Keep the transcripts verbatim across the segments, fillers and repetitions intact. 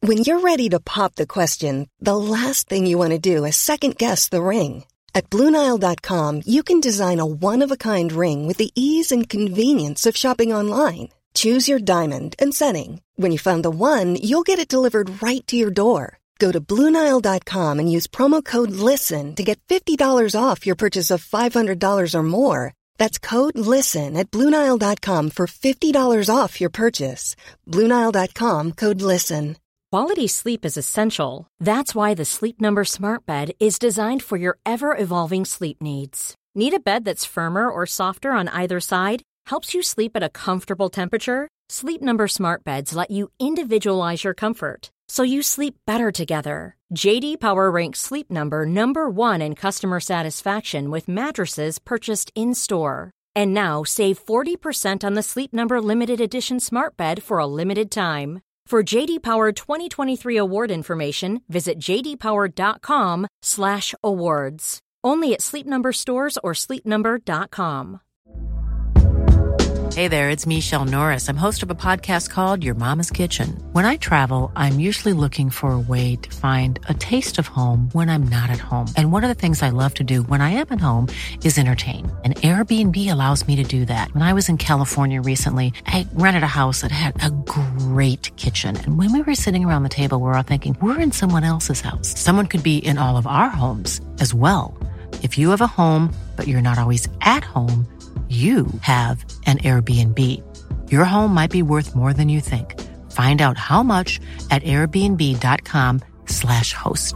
When you're ready to pop the question, the last thing you want to do is second-guess the ring. At Blue Nile dot com, you can design a one-of-a-kind ring with the ease and convenience of shopping online. Choose your diamond and setting. When you find the one, you'll get it delivered right to your door. Go to Blue Nile dot com and use promo code LISTEN to get fifty dollars off your purchase of five hundred dollars or more. That's code LISTEN at Blue Nile dot com for fifty dollars off your purchase. Blue Nile dot com, code LISTEN. Quality sleep is essential. That's why the Sleep Number Smart Bed is designed for your ever-evolving sleep needs. Need a bed that's firmer or softer on either side? Helps you sleep at a comfortable temperature? Sleep Number Smart Beds let you individualize your comfort, so you sleep better together. J D Power ranks Sleep Number number one in customer satisfaction with mattresses purchased in-store. And now save forty percent on the Sleep Number Limited Edition Smart Bed for a limited time. For J D Power twenty twenty-three award information, visit j d power dot com slash awards. Only at Sleep Number stores or sleep number dot com. Hey there, it's Michelle Norris. I'm host of a podcast called Your Mama's Kitchen. When I travel, I'm usually looking for a way to find a taste of home when I'm not at home. And one of the things I love to do when I am at home is entertain. And Airbnb allows me to do that. When I was in California recently, I rented a house that had a great kitchen. And when we were sitting around the table, we were all thinking, we're in someone else's house. Someone could be in all of our homes as well. If you have a home, but you're not always at home, you have an Airbnb. Your home might be worth more than you think. Find out how much at airbnb dot com slash host.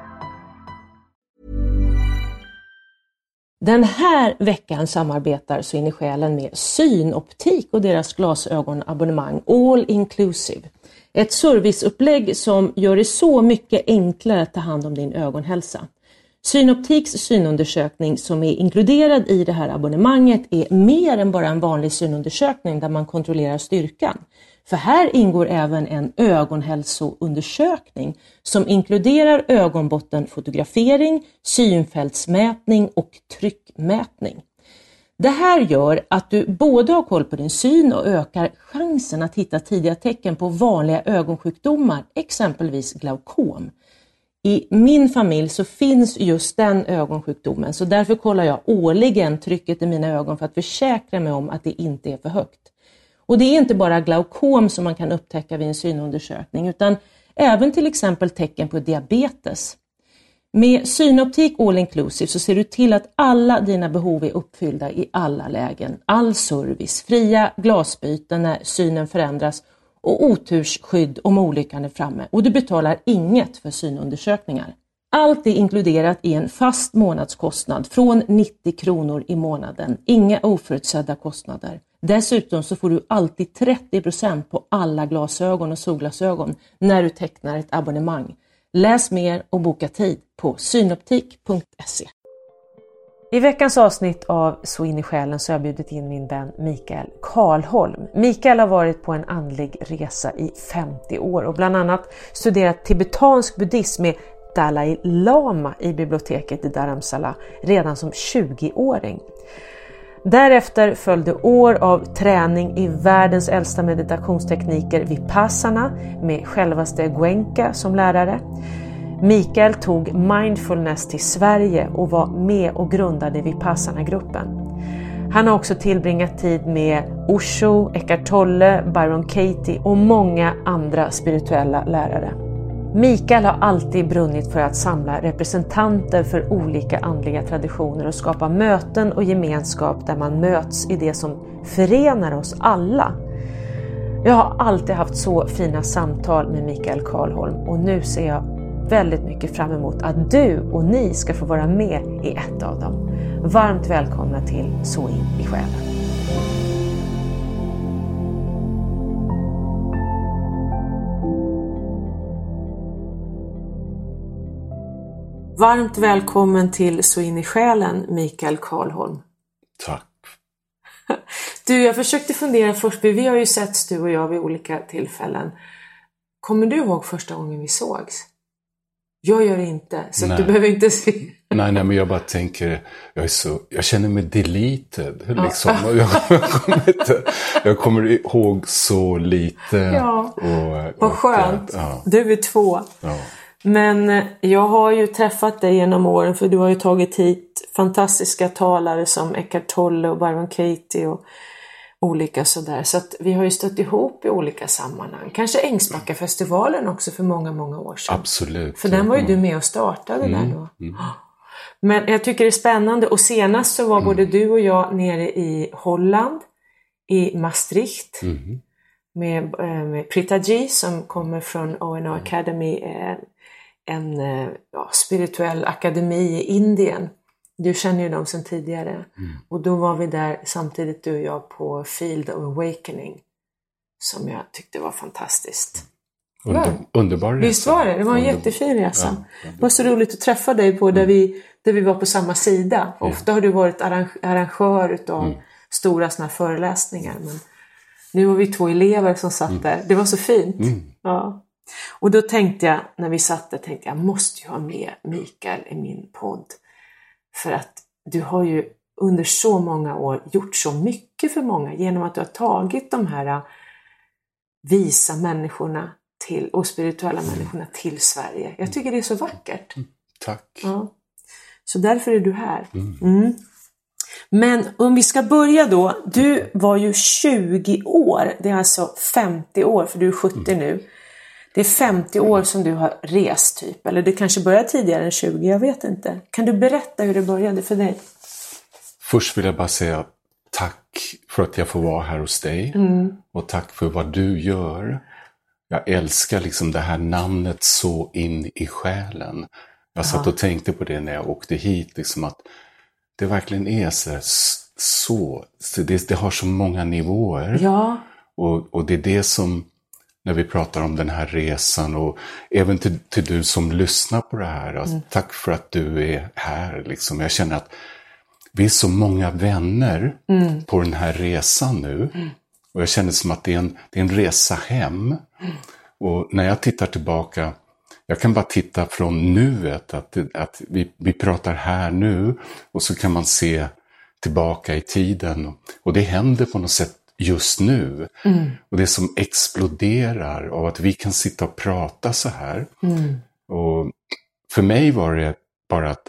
Den här veckan samarbetar Så in i själen med Synoptik och deras glasögonabonnemang All Inclusive. Ett serviceupplägg som gör det så mycket enklare att ta hand om din ögonhälsa. Synoptiks synundersökning som är inkluderad i det här abonnemanget är mer än bara en vanlig synundersökning där man kontrollerar styrkan. För här ingår även en ögonhälsoundersökning som inkluderar ögonbottenfotografering, synfältsmätning och tryckmätning. Det här gör att du både har koll på din syn och ökar chansen att hitta tidiga tecken på vanliga ögonsjukdomar, exempelvis glaukom. I min familj så finns just den ögonsjukdomen, så därför kollar jag årligen trycket i mina ögon för att försäkra mig om att det inte är för högt. Och det är inte bara glaukom som man kan upptäcka vid en synundersökning utan även till exempel tecken på diabetes. Med Synoptik All Inclusive så ser du till att alla dina behov är uppfyllda i alla lägen. All service, fria glasbyten när synen förändras och otursskydd om olyckan är framme. Och du betalar inget för synundersökningar. Allt är inkluderat i en fast månadskostnad från nittio kronor i månaden. Inga oförutsedda kostnader. Dessutom så får du alltid trettio procent på alla glasögon och solglasögon när du tecknar ett abonnemang. Läs mer och boka tid på synoptik punkt se. I veckans avsnitt av Så in i själen så har jag bjudit in min vän Mikael Karlholm. Mikael har varit på en andlig resa i femtio år och bland annat studerat tibetansk buddhism med Dalai Lama i biblioteket i Dharamsala redan som tjugoåring. Därefter följde år av träning i världens äldsta meditationstekniker Vipassana med självaste Goenka som lärare. Mikael tog mindfulness till Sverige och var med och grundade Vipassana-gruppen. Han har också tillbringat tid med Osho, Eckhart Tolle, Byron Katie och många andra spirituella lärare. Mikael har alltid brunnit för att samla representanter för olika andliga traditioner och skapa möten och gemenskap där man möts i det som förenar oss alla. Jag har alltid haft så fina samtal med Mikael Karlholm och nu ser jag väldigt mycket fram emot att du och ni ska få vara med i ett av dem. Varmt välkomna till Så in i själen. Varmt välkommen till Så in i själen, Mikael Karlholm. Tack. Du, jag försökte fundera först, för vi har ju setts du och jag vid olika tillfällen. Kommer du ihåg första gången vi sågs? Jag gör det inte, så du behöver inte se. nej, nej, men jag bara tänker, jag är så, jag känner mig deleted, liksom. Ja. Jag, jag, kommer inte, jag kommer ihåg så lite. Ja, och, vad skönt. Och, ja. Du är två. Ja. Men jag har ju träffat dig genom åren, för du har ju tagit hit fantastiska talare som Eckhart Tolle och Byron Katie och olika sådär. Så att vi har ju stött ihop i olika sammanhang. Kanske Ängsbackafestivalen också för många, många år sedan. Absolut. För den var ju du med och startade mm. där då. Mm. Men jag tycker det är spännande. Och senast så var mm. både du och jag nere i Holland, i Maastricht. Mm. Med, med Prita G som kommer från O N O Academy, en, en ja, spirituell akademi i Indien. Du känner ju dem sedan tidigare. Mm. Och då var vi där samtidigt, du och jag, på Field of Awakening. Som jag tyckte var fantastiskt. Under, ja. Underbar resa. Visst var det? Det var en Underbar. jättefin resa. Ja, det var så roligt att träffa dig på där, mm. vi, där vi var på samma sida. Ja. Ofta har du varit arrang- arrangör utav mm. stora såna här föreläsningar. Men nu var vi två elever som satt mm. där. Det var så fint. Mm. Ja. Och då tänkte jag, när vi satt där, tänkte jag, jag måste ju ha med Mikael i min podd. För att du har ju under så många år gjort så mycket för många genom att du har tagit de här visa människorna till, och spirituella mm. människorna till Sverige. Jag tycker det är så vackert. Mm. Tack. Ja. Så därför är du här. Mm. Mm. Men om vi ska börja då. Du var ju tjugo år. Det är alltså femtio år, för du är sjuttio mm. nu. Det är femtio år som du har rest typ. Eller det kanske började tidigare än tjugo, jag vet inte. Kan du berätta hur det började för dig? Först vill jag bara säga tack för att jag får vara här hos dig. Mm. Och tack för vad du gör. Jag älskar liksom det här namnet så in i själen. Jag satt och tänkte på det när jag åkte hit. Liksom att det verkligen är så, så, så det, det har så många nivåer. Ja. Och, och det är det som, när vi pratar om den här resan, och även till, till du som lyssnar på det här. Alltså, mm. Tack för att du är här. Liksom. Jag känner att vi är så många vänner mm. på den här resan nu. Mm. Och jag känner som att det är en, det är en resa hem. Mm. Och när jag tittar tillbaka, jag kan bara titta från nuet, att, att vi, vi pratar här nu. Och så kan man se tillbaka i tiden. Och det händer på något sätt just nu. Mm. Och det som exploderar av att vi kan sitta och prata så här. Mm. Och för mig var det bara att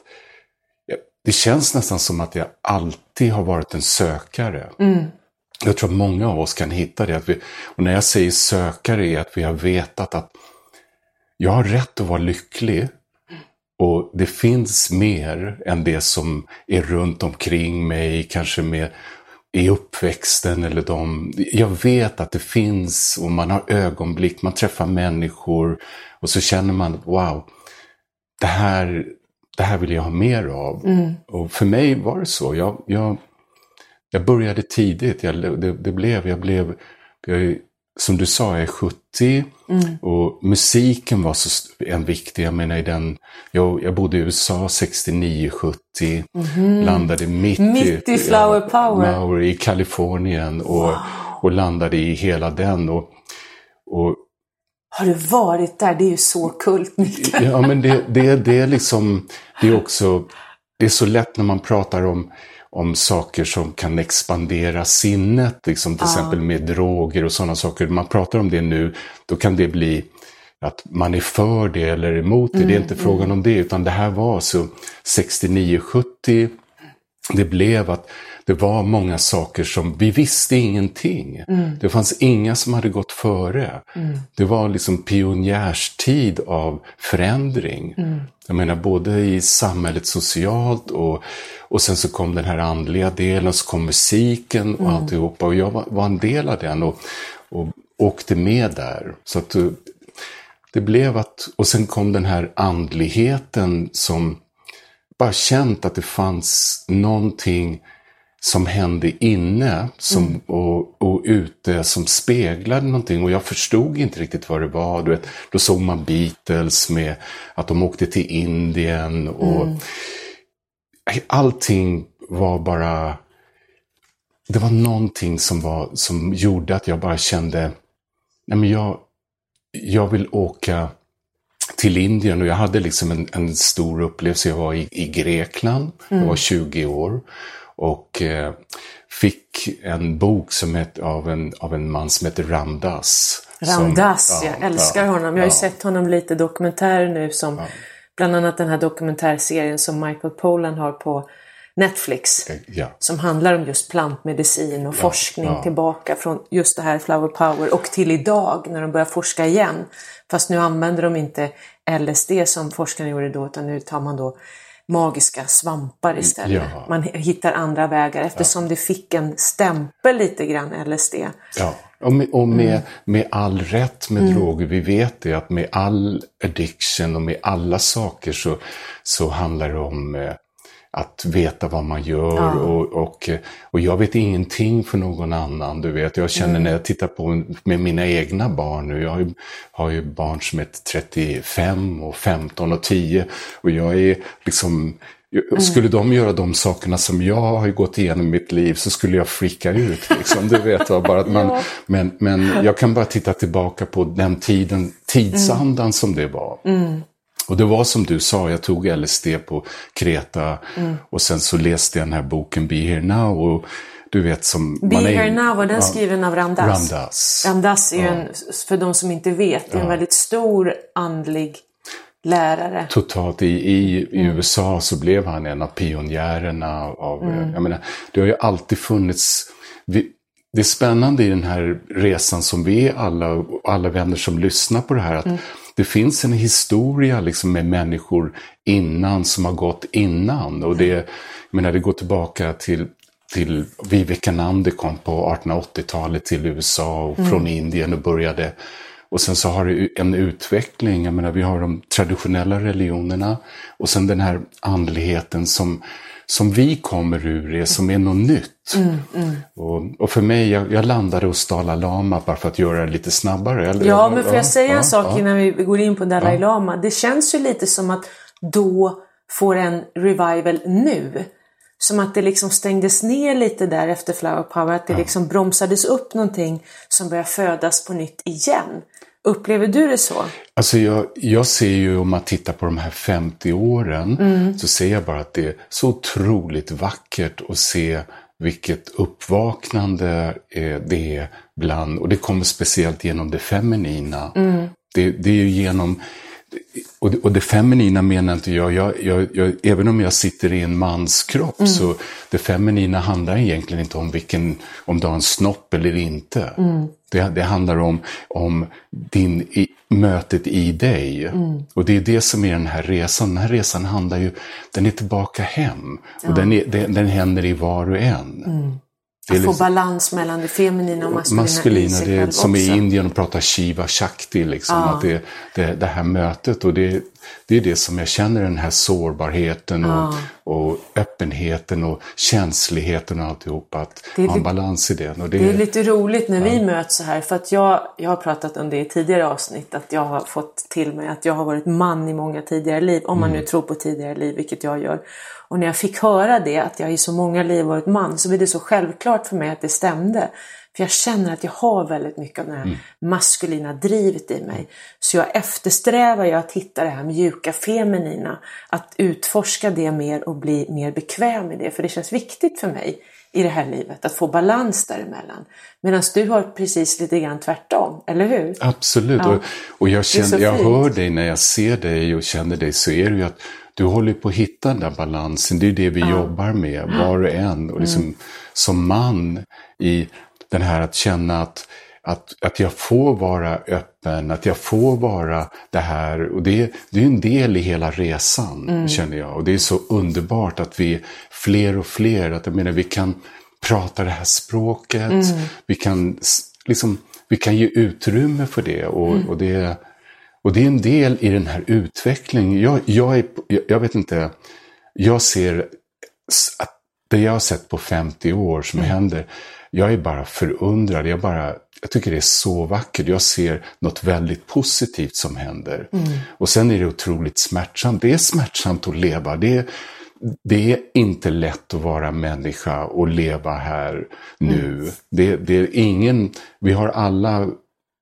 det känns nästan som att jag alltid har varit en sökare. Mm. Jag tror att många av oss kan hitta det. Att vi, och när jag säger sökare är att vi har vetat att jag har rätt att vara lycklig. Och det finns mer än det som är runt omkring mig. Kanske med i uppväxten eller de. Jag vet att det finns, och man har ögonblick. Man träffar människor. Och så känner man, wow, det här... Det här vill jag ha mer av. Mm. Och för mig var det så. Jag, jag, jag började tidigt. Jag, det, det blev, jag blev, jag, som du sa, jag är sjuttio. Mm. Och musiken var så en viktig. Jag menar i den, jag, jag bodde i U S A sextionio sjuttio. Mm. Landade mitt, mitt i, i Flower ja, Power. I Kalifornien. Och, wow. och landade i hela den. Och, och har du varit där? Det är ju så kult, Mikael. Ja, men det, det, det är liksom, det är också, det är så lätt när man pratar om, om saker som kan expandera sinnet, liksom till ah. exempel med droger och sådana saker. Man pratar om det nu, då kan det bli att man är för det eller emot det. Mm, det är inte mm. frågan om det, utan det här var så sextionio sjuttio. Det blev att det var många saker som vi visste ingenting. Mm. Det fanns inga som hade gått före. Mm. Det var liksom pionjärstid av förändring. Mm. Jag menar både i samhället socialt och, och sen så kom den här andliga delen, så kom musiken och mm. alltihopa. Och jag var, var en del av den och, och åkte med där. Så att det blev att, och sen kom den här andligheten som bara känt att det fanns någonting som hände inne som, mm. och, och ute som speglade någonting. Och jag förstod inte riktigt vad det var. Du vet, då såg man Beatles med att de åkte till Indien. Och mm. allting var bara... Det var någonting som, var, som gjorde att jag bara kände... Nej men jag, jag vill åka till Indien, och jag hade liksom en, en stor upplevelse. Jag var i, i Grekland, mm. jag var tjugo år och eh, fick en bok som het, av, en, av en man som heter Ram Dass. Ram Dass, som, jag ja, älskar ja, honom. Jag har ju ja. sett honom lite dokumentärer nu, som Ja. bland annat den här dokumentärserien som Michael Pollan har på Netflix, Ja. som handlar om just plantmedicin och Ja, forskning ja. tillbaka från just det här Flower Power och till idag när de börjar forska igen. Fast nu använder de inte L S D som forskarna gjorde då, utan nu tar man då magiska svampar istället. Ja. Man hittar andra vägar eftersom ja. det fick en stämpel lite grann L S D. Ja, och med, och med, mm. med all rätt med mm. droger. Vi vet det, att med all addiction och med alla saker så, så handlar det om eh, att veta vad man gör. Ja. Och, och, och jag vet ingenting för någon annan. Du vet, jag känner mm. när jag tittar på med mina egna barn nu. Jag har ju, har ju barn som är trettiofem och femton och tio. Och jag är liksom... Skulle de göra de sakerna som jag har gått igenom i mitt liv, så skulle jag freaka ut. Liksom. Du vet, bara att man, ja. men, men jag kan bara titta tillbaka på den tiden, tidsandan mm. som det var. Mm. Och det var som du sa, jag tog L S D på Kreta mm. och sen så läste jag den här boken Be Here Now. Och du vet, som Be man är, Here Now var den ja, skriven av Ram Dass. Ram Dass. Ram Dass är ju ja. en, för de som inte vet, en ja. väldigt stor andlig lärare. Totalt. I, i, i mm. U S A så blev han en av pionjärerna av, mm. jag menar, det har ju alltid funnits, vi, det är spännande i den här resan som vi är alla, alla vänner som lyssnar på det här, att mm. det finns en historia liksom med människor innan som har gått innan, och det, jag menar, det går tillbaka till till Vivekananda kom på artonhundraåttiotalet till U S A och mm. från Indien och började. Och sen så har det en utveckling, jag menar, vi har de traditionella religionerna och sen den här andligheten som, som vi kommer ur, det som är något nytt. Mm, mm. Och, och för mig, jag, jag landade hos Dalai Lama bara för att göra det lite snabbare. Eller? Ja, men får jag säga ja, en sak ja. innan vi går in på Dalai ja. Lama? Det känns ju lite som att då får en revival nu. Som att det liksom stängdes ner lite där efter Flower Power. Att det ja. liksom bromsades upp någonting som börjar födas på nytt igen. Upplever du det så? Alltså jag, jag ser ju, om man tittar på de här femtio åren, mm. så ser jag bara att det är så otroligt vackert att se vilket uppvaknande det är bland, och det kommer speciellt genom det feminina. Mm. Det, det är ju genom, och det, och det feminina menar inte jag, jag, jag, jag, även om jag sitter i en mans kropp, mm. så det feminina handlar egentligen inte om vilken, om du har en snopp eller inte. Mm. Det, det handlar om, om din, i, mötet i dig. Mm. Och det är det som är den här resan. Den här resan handlar ju, den är tillbaka hem. Ja. Och den, är, den, den händer i var och en. Mm. Att få liksom balans mellan det feminina och maskulina, maskulina i sig det är själv som också. I Indien och pratar Shiva Shakti liksom, Ja. att det, det, det här mötet, och det, det är det som jag känner, den här sårbarheten och, Ja. och öppenheten och känsligheten och alltihop, att ha en balans i det. Och det, det är lite roligt när ja. vi möts så här, för att jag, jag har pratat om det i tidigare avsnitt, att jag har fått till mig att jag har varit man i många tidigare liv, om man mm. nu tror på tidigare liv, vilket jag gör. Och när jag fick höra det, att jag i så många liv varit man, så blev det så självklart för mig att det stämde. För jag känner att jag har väldigt mycket av det här mm. maskulina drivet i mig. Så jag eftersträvar ju att hitta det här mjuka feminina. Att utforska det mer och bli mer bekväm i det. För det känns viktigt för mig i det här livet, att få balans däremellan. Medan du har precis lite grann tvärtom, eller hur? Absolut, ja. och, och jag, känner, jag hör dig när jag ser dig och känner dig, så är det ju att du håller på att hitta den där balansen. Det är det vi ja. jobbar med, var och en. Och liksom, mm. som man i den här att känna att, att, att jag får vara öppen, att jag får vara det här. Och det, det är en del i hela resan, mm. känner jag. Och det är så underbart att vi är fler och fler. Att jag menar, vi kan prata det här språket. Mm. Vi kan liksom, vi kan ge utrymme för det. Och, mm. och det Och det är en del i den här utvecklingen. Jag, jag, är, jag vet inte, jag ser att det jag har sett på femtio år som mm. händer, jag är bara förundrad. Jag, bara, jag tycker det är så vackert. Jag ser något väldigt positivt som händer. Mm. Och sen är det otroligt smärtsamt. Det är smärtsamt att leva. Det är, det är inte lätt att vara människa och leva här nu. Mm. Det, det är ingen, vi har alla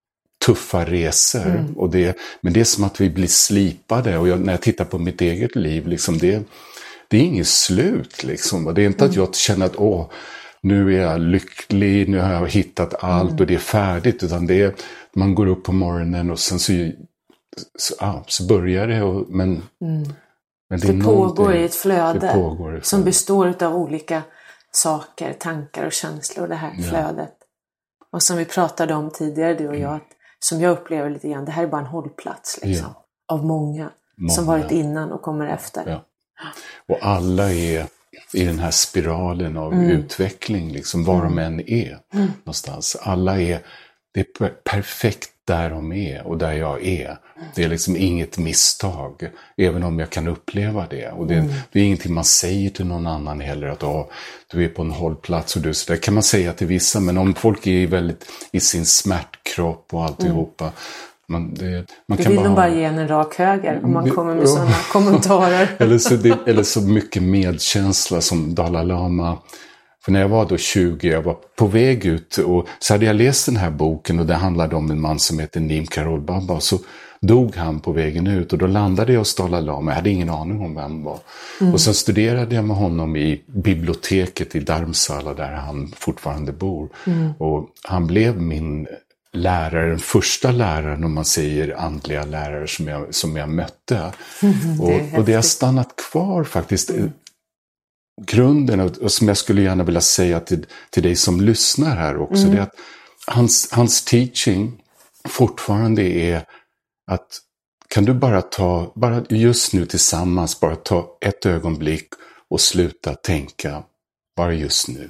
tuffa resor. Mm. Och det, men det är som att vi blir slipade. Och jag, när jag tittar på mitt eget liv, liksom det, det är inget slut. Liksom. Och det är inte mm. att jag känner att åh, nu är jag lycklig, nu har jag hittat allt mm. och det är färdigt. Utan det är, man går upp på morgonen och sen så, så, ah, så börjar det. Och, men, mm. men det, det pågår i ett flöde pågår ett som flöde. består av olika saker, tankar och känslor, det här ja. flödet. Och som vi pratade om tidigare, du och jag, att, som jag upplever lite grann, det här är bara en hållplats liksom, ja. av många, många som varit innan och kommer efter. Ja. Och alla är i den här spiralen av mm. utveckling, liksom, var de än är mm. någonstans. Alla är, det är perfekt där de är och där jag är. Det är liksom inget misstag, även om jag kan uppleva det. Och det, mm. det är ingenting man säger till någon annan heller, att åh, du är på en hållplats och du, så det kan man säga till vissa. Men om folk är väldigt i sin smärtkropp och alltihopa, mm. Man, det, man du kan vill bara nog bara ge en rak höger om man kommer med sådana kommentarer. eller, så det, eller så mycket medkänsla som Dalai Lama. För när jag var då tjugo, jag var på väg ut och så hade jag läst den här boken och det handlade om en man som heter Neem Karol Baba. Och så dog han på vägen ut och då landade jag hos Dalai Lama. Jag hade ingen aning om vem han var. Mm. Och sen studerade jag med honom i biblioteket i Dharamsala där han fortfarande bor. Mm. Och han blev min lärare, den första läraren, om man säger andliga lärare som jag, som jag mötte. Mm, och, det och det har stannat kvar faktiskt. Mm. Grunden, och, och som jag skulle gärna vilja säga till, till dig som lyssnar här också, mm. det är att hans, hans teaching fortfarande är att kan du bara ta, bara just nu tillsammans, bara ta ett ögonblick och sluta tänka, bara just nu.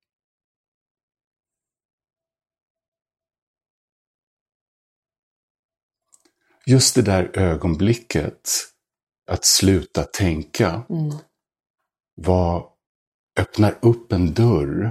Just det där ögonblicket, att sluta tänka, mm. vad öppnar upp en dörr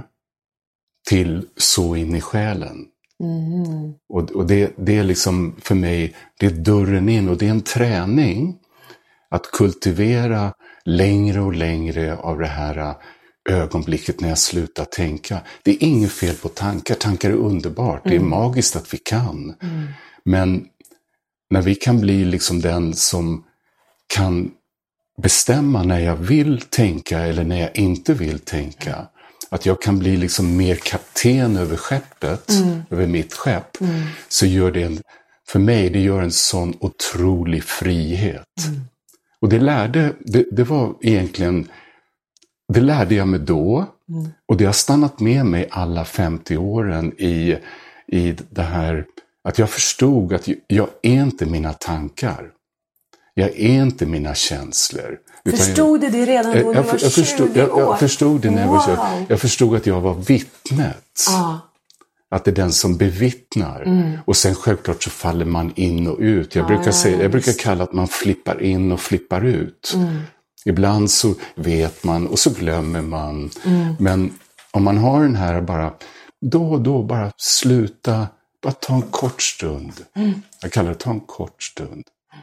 till så in i själen. Mm. Och, och det, det är liksom för mig, det är dörren in och det är en träning att kultivera längre och längre av det här ögonblicket när jag slutar tänka. Det är inget fel på tankar, tankar är underbart, mm. det är magiskt att vi kan. Mm. Men när vi kan bli liksom den som kan bestämma när jag vill tänka eller när jag inte vill tänka. Att jag kan bli liksom mer kapten över skeppet, mm. över mitt skepp. Mm. Så gör det en, för mig, det gör en sån otrolig frihet. Mm. Och det lärde, det, det var egentligen, det lärde jag mig då. Mm. Och det har stannat med mig alla femtio åren i, i det här, att jag förstod att jag är inte mina tankar. Jag är inte mina känslor. Förstod du det redan då jag, du var jag förstod, tjugo år? Jag, jag förstod det när wow. jag var tjugo. Jag förstod att jag var vittnet. Ah. Att det är den som bevittnar. Mm. Och sen självklart så faller man in och ut. Jag, ah, brukar, säga, jag brukar kalla att man flippar in och flippar ut. Mm. Ibland så vet man och så glömmer man. Mm. Men om man har den här bara, då och då bara sluta, bara ta en kort stund. Mm. Jag kallar det ta en kort stund.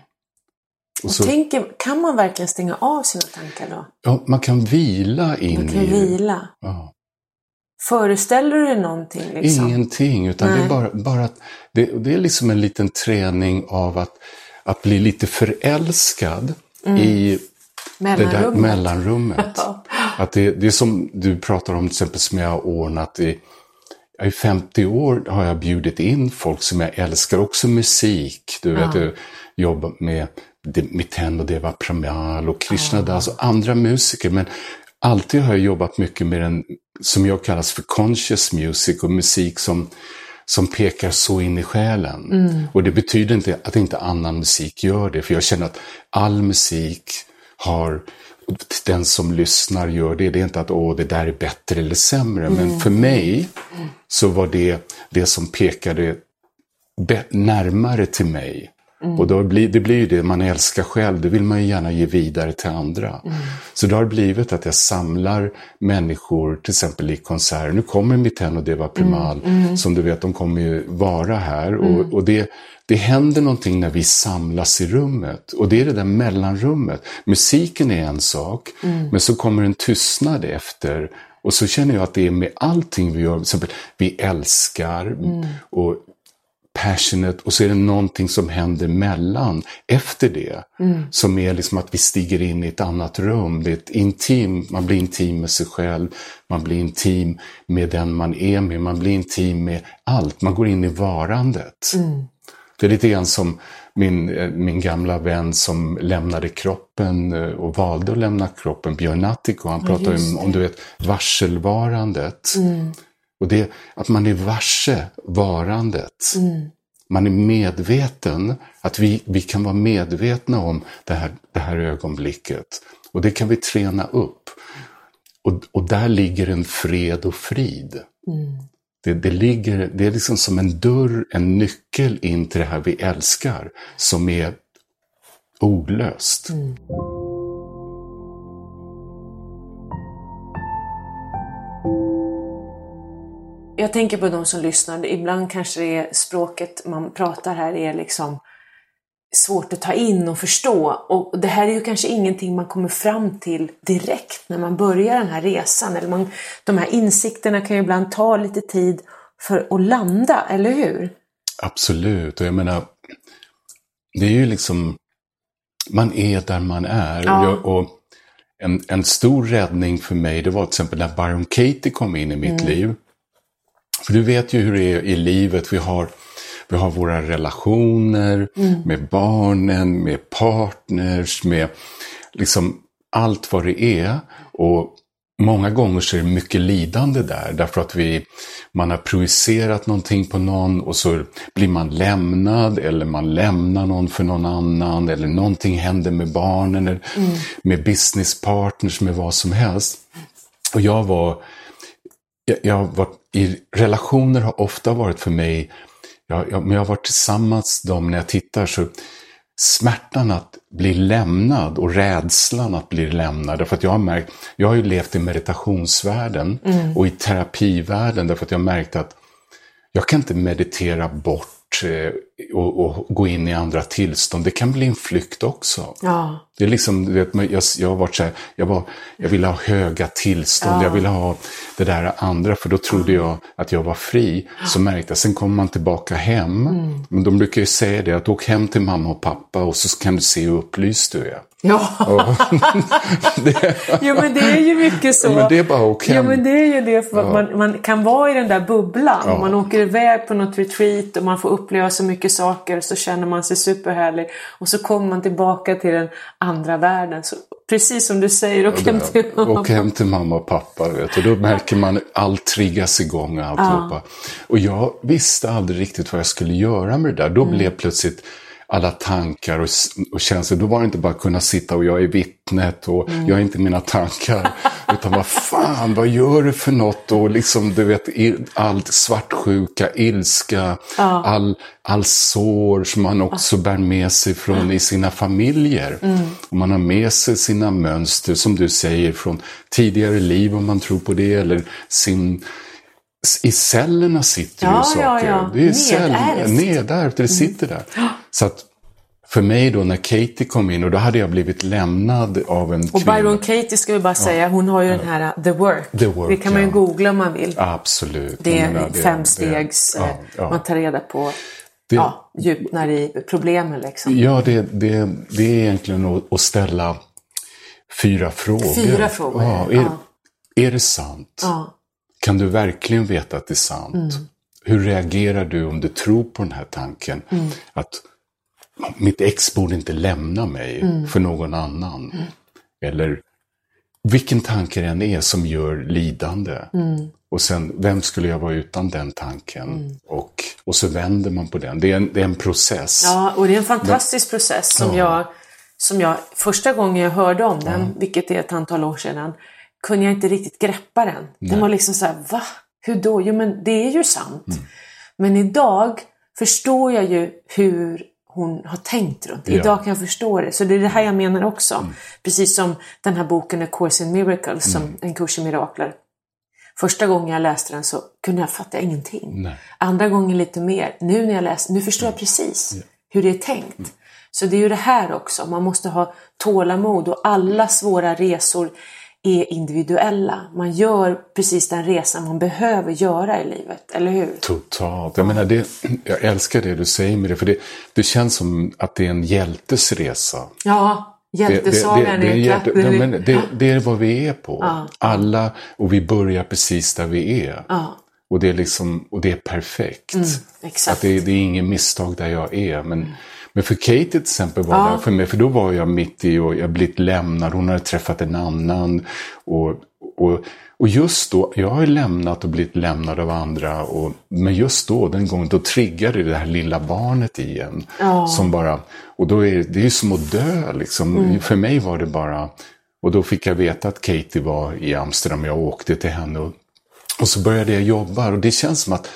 Och så, tänker, kan man verkligen stänga av sina tankar då? Ja, man kan vila in man kan i vila. Ja. Föreställer du dig någonting? Liksom? Ingenting, utan Nej. det är bara, bara att det, det är liksom en liten träning av att, att bli lite förälskad mm. i mellanrummet. Det där mellanrummet. Att det, det är som du pratar om till exempel som jag har ordnat i, i femtio år har jag bjudit in folk som jag älskar, också musik. Du vet, ja. jag jobbar med Miten och Deva Premal och Krishna oh. Das och andra musiker, men alltid har jag jobbat mycket med den som jag kallas för conscious music och musik som, som pekar så in i själen. Mm. Och det betyder inte att inte annan musik gör det, för jag känner att all musik har, den som lyssnar gör det, det är inte att åh, det där är bättre eller sämre, mm. men för mig så var det det som pekade be- närmare till mig. Mm. Och då blir, det blir ju det man älskar själv, det vill man ju gärna ge vidare till andra. Mm. Så det har blivit att jag samlar människor, till exempel i konserter. Nu kommer Miten och Deva Premal, mm. Mm. som du vet, de kommer ju vara här. Mm. Och, och det, det händer någonting när vi samlas i rummet. Och det är det där mellanrummet. Musiken är en sak, mm. men så kommer en tystnad efter. Och så känner jag att det är med allting vi gör, till exempel vi älskar mm. och passionate och så är det någonting som händer mellan efter det. Mm. Som är liksom att vi stiger in i ett annat rum. Det är ett intim, man blir intim med sig själv. Man blir intim med den man är med. Man blir intim med allt. Man går in i varandet. Mm. Det är lite grann som min, min gamla vän som lämnade kroppen och valde att lämna kroppen, Björn Attiko. Han pratar ja, om, om du vet, varselvarandet. Mm. Och det att man är varse varandet. Mm. Man är medveten, att vi, vi kan vara medvetna om det här, det här ögonblicket. Och det kan vi träna upp. Och, och där ligger en fred och frid. Mm. Det, det, ligger, det är liksom som en dörr, en nyckel in till det här vi älskar. Som är olöst. Mm. Jag tänker på de som lyssnar. Ibland kanske det är språket man pratar här är liksom svårt att ta in och förstå. Och det här är ju kanske ingenting man kommer fram till direkt när man börjar den här resan. Eller man, de här insikterna kan ju ibland ta lite tid för att landa, eller hur? Absolut. Och jag menar, det är ju liksom, man är där man är. Ja. Och, jag, och en, en stor räddning för mig, det var till exempel när Byron Katie kom in i mitt mm. liv. För du vet ju hur det är i livet. Vi har, vi har våra relationer mm. med barnen, med partners, med liksom allt vad det är. Och många gånger så är det mycket lidande där. Därför att vi, man har projicerat någonting på någon och så blir man lämnad. Eller man lämnar någon för någon annan. Eller någonting händer med barnen. Eller mm. med businesspartners, med vad som helst. Och jag var... Jag, jag var, i relationer har ofta varit för mig, jag, jag, men jag har varit tillsammans dem när jag tittar, så smärtan att bli lämnad och rädslan att bli lämnad. Därför att jag har märkt, jag har ju levt i meditationsvärlden mm. och i terapivärlden, därför att jag har märkt att jag kan inte meditera bort och, och gå in i andra tillstånd. Det kan bli en flykt också. Ja. Det är liksom, du vet, jag, jag har varit så här, jag, var, jag ville ha höga tillstånd, ja. Jag ville ha det där andra, för då trodde jag att jag var fri. Så märkte jag, sen kommer man tillbaka hem. Mm. Men de brukar ju säga det, att åk hem till mamma och pappa och så kan du se hur upplyst du är. Ja, det, jo, men det är ju mycket så. Men det är bara okej. Jo, men det är ju det, för ja. man, man kan vara i den där bubblan. Ja. Man åker iväg på något retreat och man får uppleva så mycket saker, så känner man sig superhärlig. Och så kommer man tillbaka till den andra världen. Så, precis som du säger, åk hem till mamma. Åk hem till mamma och pappa, vet. Och då märker man allt triggas igång och alltihopa. Ja. Och jag visste aldrig riktigt vad jag skulle göra med det där. Då mm. blev plötsligt alla tankar och, och känslor. Då var det inte bara kunna sitta och jag är vittnet och mm. jag är inte mina tankar. Utan vad fan, vad gör du för något? Och liksom, du vet, allt svartsjuka, ilska, ja. all, all sår som man också bär med sig från i sina familjer. Mm. Och man har med sig sina mönster, som du säger, från tidigare liv, om man tror på det, eller sin... I cellerna sitter ja, ju saker. Ja, ja. Det är celler, nedärvt, det sitter där. Mm. Så att för mig då, när Katie kom in, och då hade jag blivit lämnad av en kvinna. Och Byron Katie ska vi bara säga, ja. hon har ju ja. den här The Work. The Work. Det kan man ju ja. googla om man vill. Absolut. Det är menar, fem det, stegs, det, ja, ja. man tar reda på det, ja, djupnar i problemen liksom. Ja, det, det, det är egentligen att ställa fyra frågor. Fyra frågor, ja. Är, ja. är det sant? Ja. Kan du verkligen veta att det är sant? Mm. Hur reagerar du om du tror på den här tanken? Mm. Att mitt ex borde inte lämna mig mm. för någon annan. Mm. Eller vilken tanke det än är som gör lidande. Mm. Och sen, vem skulle jag vara utan den tanken? Mm. Och, och så vänder man på den. Det är en, det är en process. Ja, och det är en fantastisk Men, process som, ja. jag, som jag, första gången jag hörde om den, ja. vilket är ett antal år sedan, kunde jag inte riktigt greppa den. Nej. Den var liksom så här, va? Hur då? Jo, men det är ju sant. Mm. Men idag förstår jag ju hur hon har tänkt runt. Ja. Idag kan jag förstå det. Så det är det här jag menar också. Mm. Precis som den här boken A Course in Miracles, som mm. en kurs i mirakler. Första gången jag läste den så kunde jag fatta ingenting. Nej. Andra gången lite mer. Nu när jag läste, nu förstår jag precis ja. hur det är tänkt. Mm. Så det är ju det här också. Man måste ha tålamod, och alla svåra resor är individuella. Man gör precis den resan man behöver göra i livet, eller hur? Totalt. Jag menar, det, jag älskar det du säger med det, för det, det känns som att det är en hjältes resa. Ja, hjältesagan det, det, det, det, är är, hjälte, det, men det, det är vad vi är på. Ja. Alla, och vi börjar precis där vi är. Ja. Och det är liksom, och det är perfekt. Mm, exakt. Att det, det är ingen misstag där jag är. Men, mm. men för Kate till exempel var ja. det för mig, för då var jag mitt i och jag blivit lämnad. Hon hade träffat en annan. Och, och, och just då, jag har ju lämnat och blivit lämnad av andra. Och, men just då, den gången, då triggade det här lilla barnet igen. Ja. Som bara, och då är det är ju som att dö liksom. Mm. För mig var det bara, och då fick jag veta att Katie var i Amsterdam. Jag åkte till henne och Och så började jag jobba, och det känns som att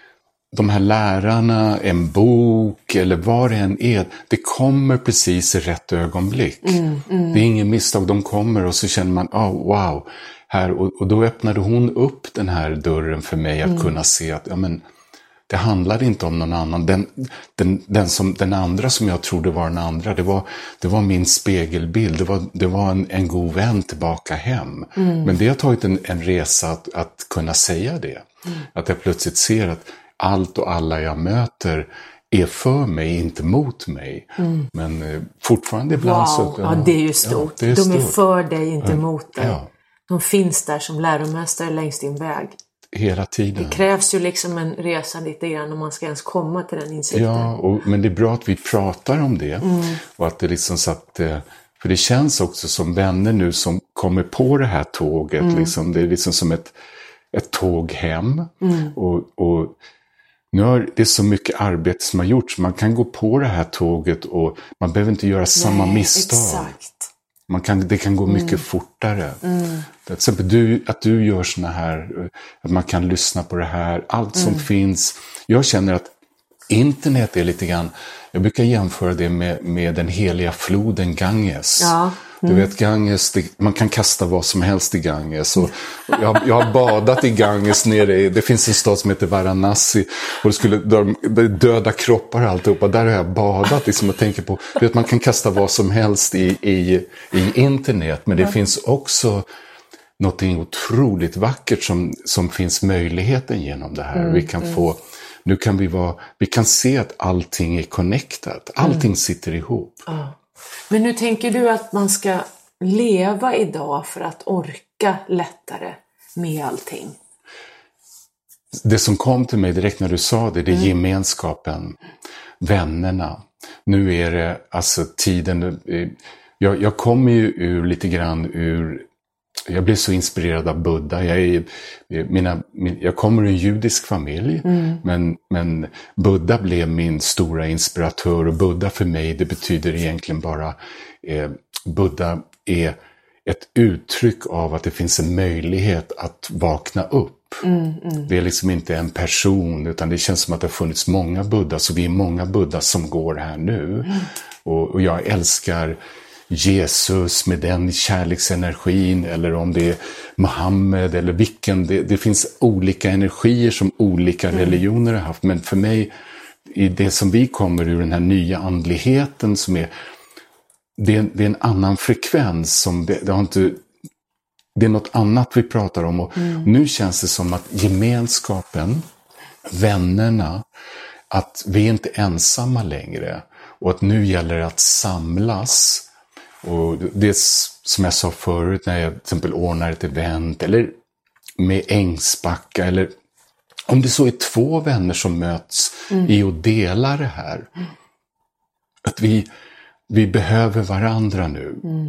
de här lärarna, en bok eller vad det än är, det kommer precis i rätt ögonblick. Mm, mm. Det är ingen misstag, de kommer och så känner man, oh, wow. Här, och, och då öppnade hon upp den här dörren för mig att mm. kunna se att ja, men, det handlade inte om någon annan. Den, den, den, som, den andra som jag trodde var den andra, det var, det var min spegelbild. Det var, det var en, en god vän tillbaka hem. Mm. Men det har tagit en, en resa att, att kunna säga det. Mm. Att jag plötsligt ser att allt och alla jag möter är för mig, inte mot mig. Mm. Men eh, fortfarande ibland wow. så... Ja, det är ju stort. Ja, är De är stort. För dig, inte ja. Mot dig. Ja. De finns där som läromästare längs din väg. Hela tiden. Det krävs ju liksom en resa lite grann om man ska ens komma till den insikten. Ja, och, men det är bra att vi pratar om det. Mm. Och att det liksom så att, för det känns också som vänner nu som kommer på det här tåget. Mm. Liksom, det är liksom som ett, ett tåg hem. Mm. Och, och nu har det så mycket arbete som har gjorts. Man kan gå på det här tåget och man behöver inte göra samma Nej, misstag. Exakt. Man kan, det kan gå mycket mm. fortare. Mm. Till exempel du, att du gör såna här, att man kan lyssna på det här, allt som mm. finns. Jag känner att internet är lite grann, jag brukar jämföra det med, med den heliga floden Ganges. Ja. Mm. Du vet Ganges, det, man kan kasta vad som helst i Ganges. Och jag, jag har badat i Ganges nere i, det finns en stad som heter Varanasi. Och det skulle de, döda kroppar och alltihopa. Där har jag badat liksom, och tänker på, vet, man kan kasta vad som helst i, i, i internet. Men det ja. Finns också något otroligt vackert som, som finns möjligheten genom det här. Mm. Vi kan mm. få, nu kan vi vara, vi kan se att allting är connected. Allting mm. sitter ihop. Ja. Men nu tänker du att man ska leva idag för att orka lättare med allting? Det som kom till mig direkt när du sa det, det är mm. gemenskapen, vännerna. Nu är det alltså tiden, jag, jag kommer ju ur lite grann ur, jag blev så inspirerad av Buddha. Jag, är, mina, min, jag kommer ur en judisk familj, mm. men, men Buddha blev min stora inspiratör. Och Buddha för mig, det betyder egentligen bara, eh, Buddha är ett uttryck av att det finns en möjlighet att vakna upp. Mm, mm. Det är liksom inte en person, utan det känns som att det har funnits många Buddha, så vi är många Buddha som går här nu. Mm. Och, och jag älskar Jesus med den kärleksenergin, eller om det är Mohammed eller vilken, det, det finns olika energier som olika mm. religioner har haft, men för mig i det som vi kommer ur den här nya andligheten som är det, är, det är en annan frekvens som det, det har inte, det är något annat vi pratar om, och mm. nu känns det som att gemenskapen, vännerna, att vi är inte ensamma längre, och att nu gäller det att samlas. Och det som jag sa förut, när jag till exempel ordnar ett event eller med Ängsbacka, eller om det så är två vänner som möts mm. i att dela det här. Mm. Att vi, vi behöver varandra nu. Mm.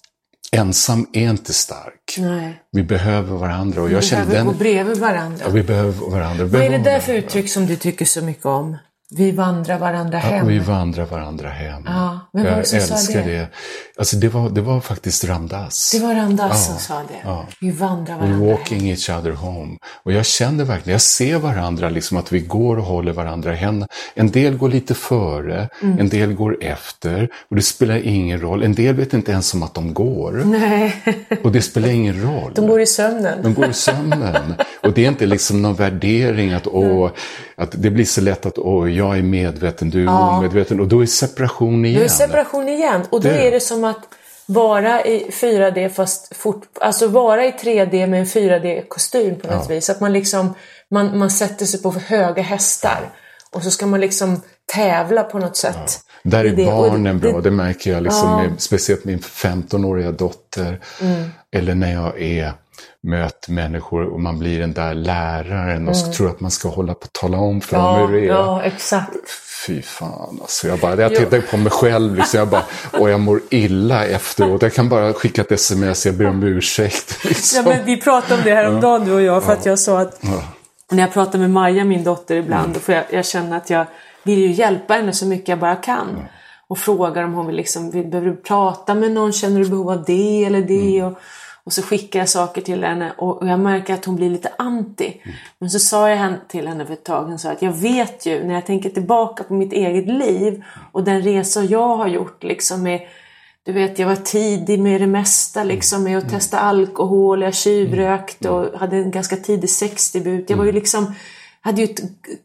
Ensam är inte stark. Nej. Vi behöver varandra. Och vi jag behöver den, gå bredvid varandra. Ja, vi behöver varandra. Vad är det där för uttryck som du tycker så mycket om? Vi vandrar varandra hem. Ja, vi vandrar varandra hem. Ja, men vad som sa det? det. Alltså det var, det var faktiskt Ramdas. Det var Ramdas ja, som sa det. Ja. Vi vandrar varandra We're walking hem. Each other home. Och jag känner verkligen, jag ser varandra liksom, att vi går och håller varandra hem. En del går lite före, mm. en del går efter. Och det spelar ingen roll. En del vet inte ens om att de går. Nej. Och det spelar ingen roll. De går i sömnen. De går i sömnen. Och det är inte liksom någon värdering att, åh, att det blir så lätt att åh, jag är medveten, du är ja. omedveten. Och då är separation igen. Då är separation igen. Och då det. är det som att vara i fyra D fast fort, alltså vara i tre D med en fyra D-kostym på något ja. vis. Att man liksom, man, man sätter sig på höga hästar ja. och så ska man liksom tävla på något sätt. Ja. Där är det, barnen det, bra, det märker jag liksom ja. med, speciellt min femtonåriga dotter. Mm. Eller när jag är möter människor och man blir den där läraren mm. och så tror att man ska hålla på att tala om för ja, dem hur det är. Ja, exakt. Fy fan, alltså jag bara, jag tittar på mig själv liksom, jag bara, och jag mår illa efteråt. Jag kan bara skicka ett sms, jag ber om ursäkt. Liksom. Ja, men vi pratade om det här om dagen ja. du och jag, för ja. att jag sa att ja. när jag pratar med Maja, min dotter ibland, mm. då får jag, jag känner att jag vill ju hjälpa henne så mycket jag bara kan. Ja. Och frågar om hon vill liksom, vill, behöver du prata med någon, känner du behov av det eller det mm. och Och så skickar jag saker till henne och jag märker att hon blir lite anti. Mm. Men så sa jag till henne för ett tag och sa att jag vet ju när jag tänker tillbaka på mitt eget liv och den resa jag har gjort liksom med, du vet jag var tidig med det mesta liksom med att testa alkohol, jag tjuvrökt och hade en ganska tidig sexdebut. Jag var ju liksom, hade ju ett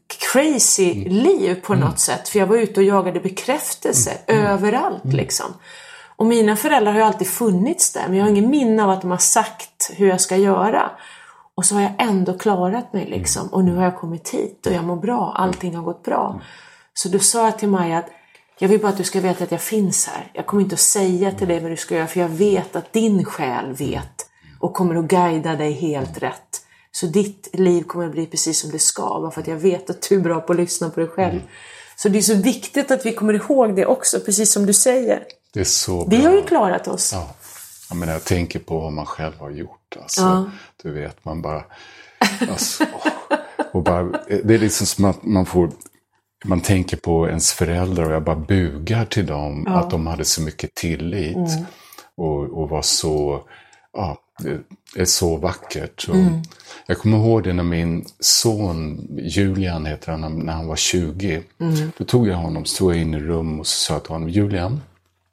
crazy liv på något sätt för jag var ute och jagade bekräftelse överallt liksom. Och mina föräldrar har ju alltid funnits där. Men jag har ingen minne av att de har sagt hur jag ska göra. Och så har jag ändå klarat mig liksom. Och nu har jag kommit hit och jag mår bra. Allting har gått bra. Så då sa jag till Maja att jag vill bara att du ska veta att jag finns här. Jag kommer inte att säga till dig vad du ska göra. För jag vet att din själ vet. Och kommer att guida dig helt rätt. Så ditt liv kommer att bli precis som det ska. Bara för att jag vet att du är bra på att lyssna på dig själv. Så det är så viktigt att vi kommer ihåg det också. Precis som du säger. Det är så vi bra. har ju klarat oss. Ja. Jag menar, jag tänker på vad man själv har gjort. Alltså, ja. Du vet, man bara... Alltså, och bara det är liksom som att man får... Man tänker på ens föräldrar och jag bara bugar till dem. Ja. Att de hade så mycket tillit. Mm. Och, och var så... Ja, det är så vackert. Så, mm. Jag kommer ihåg det när min son, Julian heter han, när han var tjugo. Mm. Då tog jag honom, stod jag in i rum och så sa jag till honom, Julian...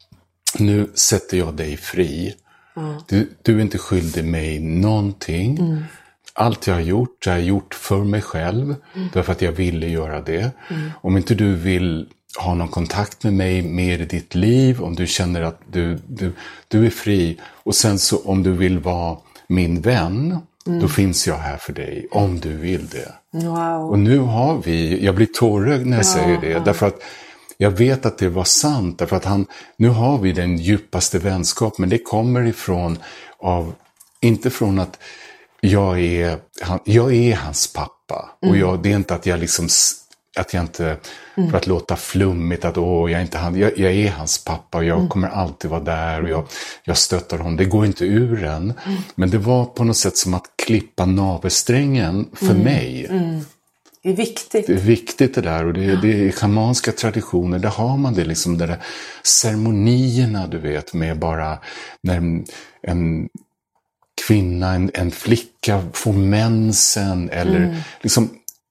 Nu sätter jag dig fri. Mm. Du, du är inte skyldig mig någonting. Mm. Allt jag har gjort, jag har gjort för mig själv. Mm. Därför att jag ville göra det. Mm. Om inte du vill ha någon kontakt med mig mer i ditt liv. Om du känner att du, du, du är fri. Och sen så om du vill vara min vän. Mm. Då finns jag här för dig. Om du vill det. Wow. Och nu har vi, jag blir tårögd när jag ja, säger det. Ja. Därför att jag vet att det var sant, därför att han, nu har vi den djupaste vänskap, men det kommer ifrån, av, inte från att jag är, han, jag är hans pappa. Mm. Och jag, det är inte att jag liksom, att jag inte, mm. för att låta flummigt, att åh, jag är inte han, jag, jag är hans pappa och jag mm. kommer alltid vara där och jag, jag stöttar honom. Det går inte ur en, mm. men det var på något sätt som att klippa navelsträngen för mm. mig. Mm. Det är viktigt. Det är viktigt det där och det, det är schamanska traditioner, där har man det liksom, där ceremonierna du vet med bara när en, en kvinna, en, en flicka får mensen eller mm. liksom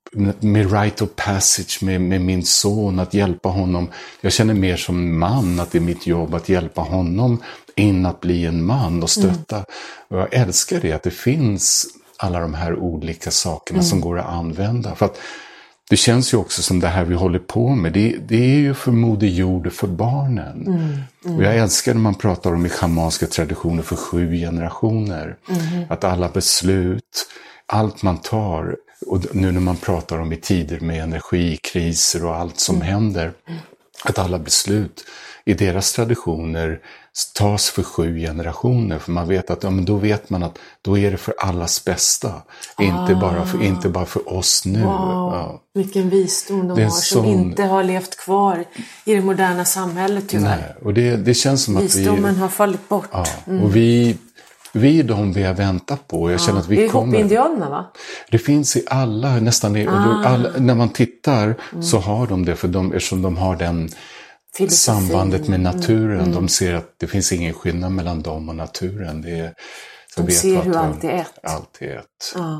med rite of passage med, med min son, att hjälpa honom. Jag känner mer som man att det är mitt jobb att hjälpa honom in att bli en man och stötta. Mm. Och jag älskar det, att det finns alla de här olika sakerna mm. som går att använda. För att det känns ju också som det här vi håller på med. Det, det är ju för Moder Jord och för barnen. Mm. Mm. Och jag älskar när man pratar om i schamanska traditioner för sju generationer. Mm. Att alla beslut, allt man tar, och nu när man pratar om i tider med energikriser och allt som mm. händer. Mm. Att alla beslut i deras traditioner tas för sju generationer. För man vet att, ja, men då vet man att då är det för allas bästa. Ah. Inte, bara för, inte bara för oss nu. Wow. Ja. Vilken visdom de har som sån... inte har levt kvar i det moderna samhället tyvärr. Nej. Och det, det känns som Visdomen att vi... Visdomen har fallit bort. Ja. Mm. Och vi... Vi är de vi har väntat på. Jag känner ja. att vi det är kommer... hoppindianerna va? Det finns i alla, nästan i, ah. alla, när man tittar mm. så har de det, för de, eftersom de har den filosofi. Sambandet med naturen. Mm. De ser att det finns ingen skillnad mellan dem och naturen. Det är, så de vet ser hur de, allt är ett. Allt är ett. Ah.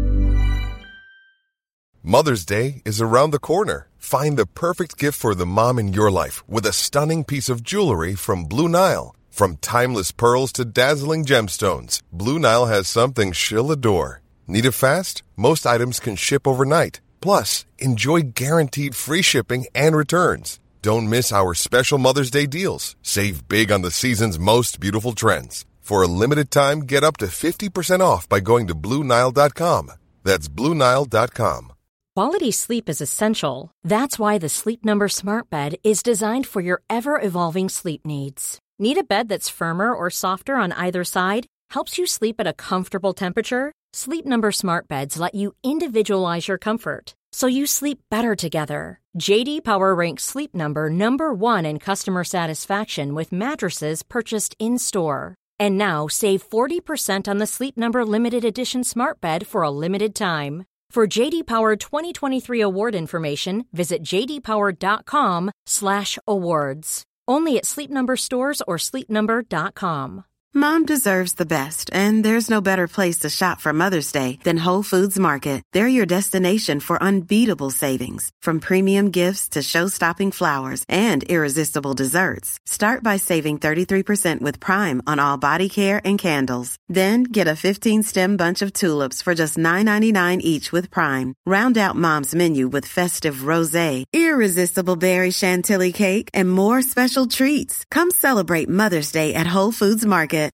Mother's Day is around the corner. Find the perfect gift for the mom in your life with a stunning piece of jewelry from Blue Nile. From timeless pearls to dazzling gemstones, Blue Nile has something she'll adore. Need it fast? Most items can ship overnight. Plus, enjoy guaranteed free shipping and returns. Don't miss our special Mother's Day deals. Save big on the season's most beautiful trends. For a limited time, get up to fifty percent off by going to Blue Nile dot com. That's Blue Nile dot com. Quality sleep is essential. That's why the Sleep Number Smart Bed is designed for your ever-evolving sleep needs. Need a bed that's firmer or softer on either side? Helps you sleep at a comfortable temperature? Sleep Number Smart Beds let you individualize your comfort, so you sleep better together. J D Power ranks Sleep Number number one in customer satisfaction with mattresses purchased in-store. And now, save forty percent on the Sleep Number Limited Edition Smart Bed for a limited time. For J D Power twenty twenty-three award information, visit j d power dot com slash awards. Only at Sleep Number stores or sleep number dot com. Mom deserves the best, and there's no better place to shop for Mother's Day than Whole Foods Market. They're your destination for unbeatable savings, from premium gifts to show-stopping flowers and irresistible desserts. Start by saving thirty-three percent with Prime on all body care and candles. Then get a fifteen-stem bunch of tulips for just nine ninety-nine each with Prime. Round out Mom's menu with festive rosé, irresistible berry chantilly cake, and more special treats. Come celebrate Mother's Day at Whole Foods Market.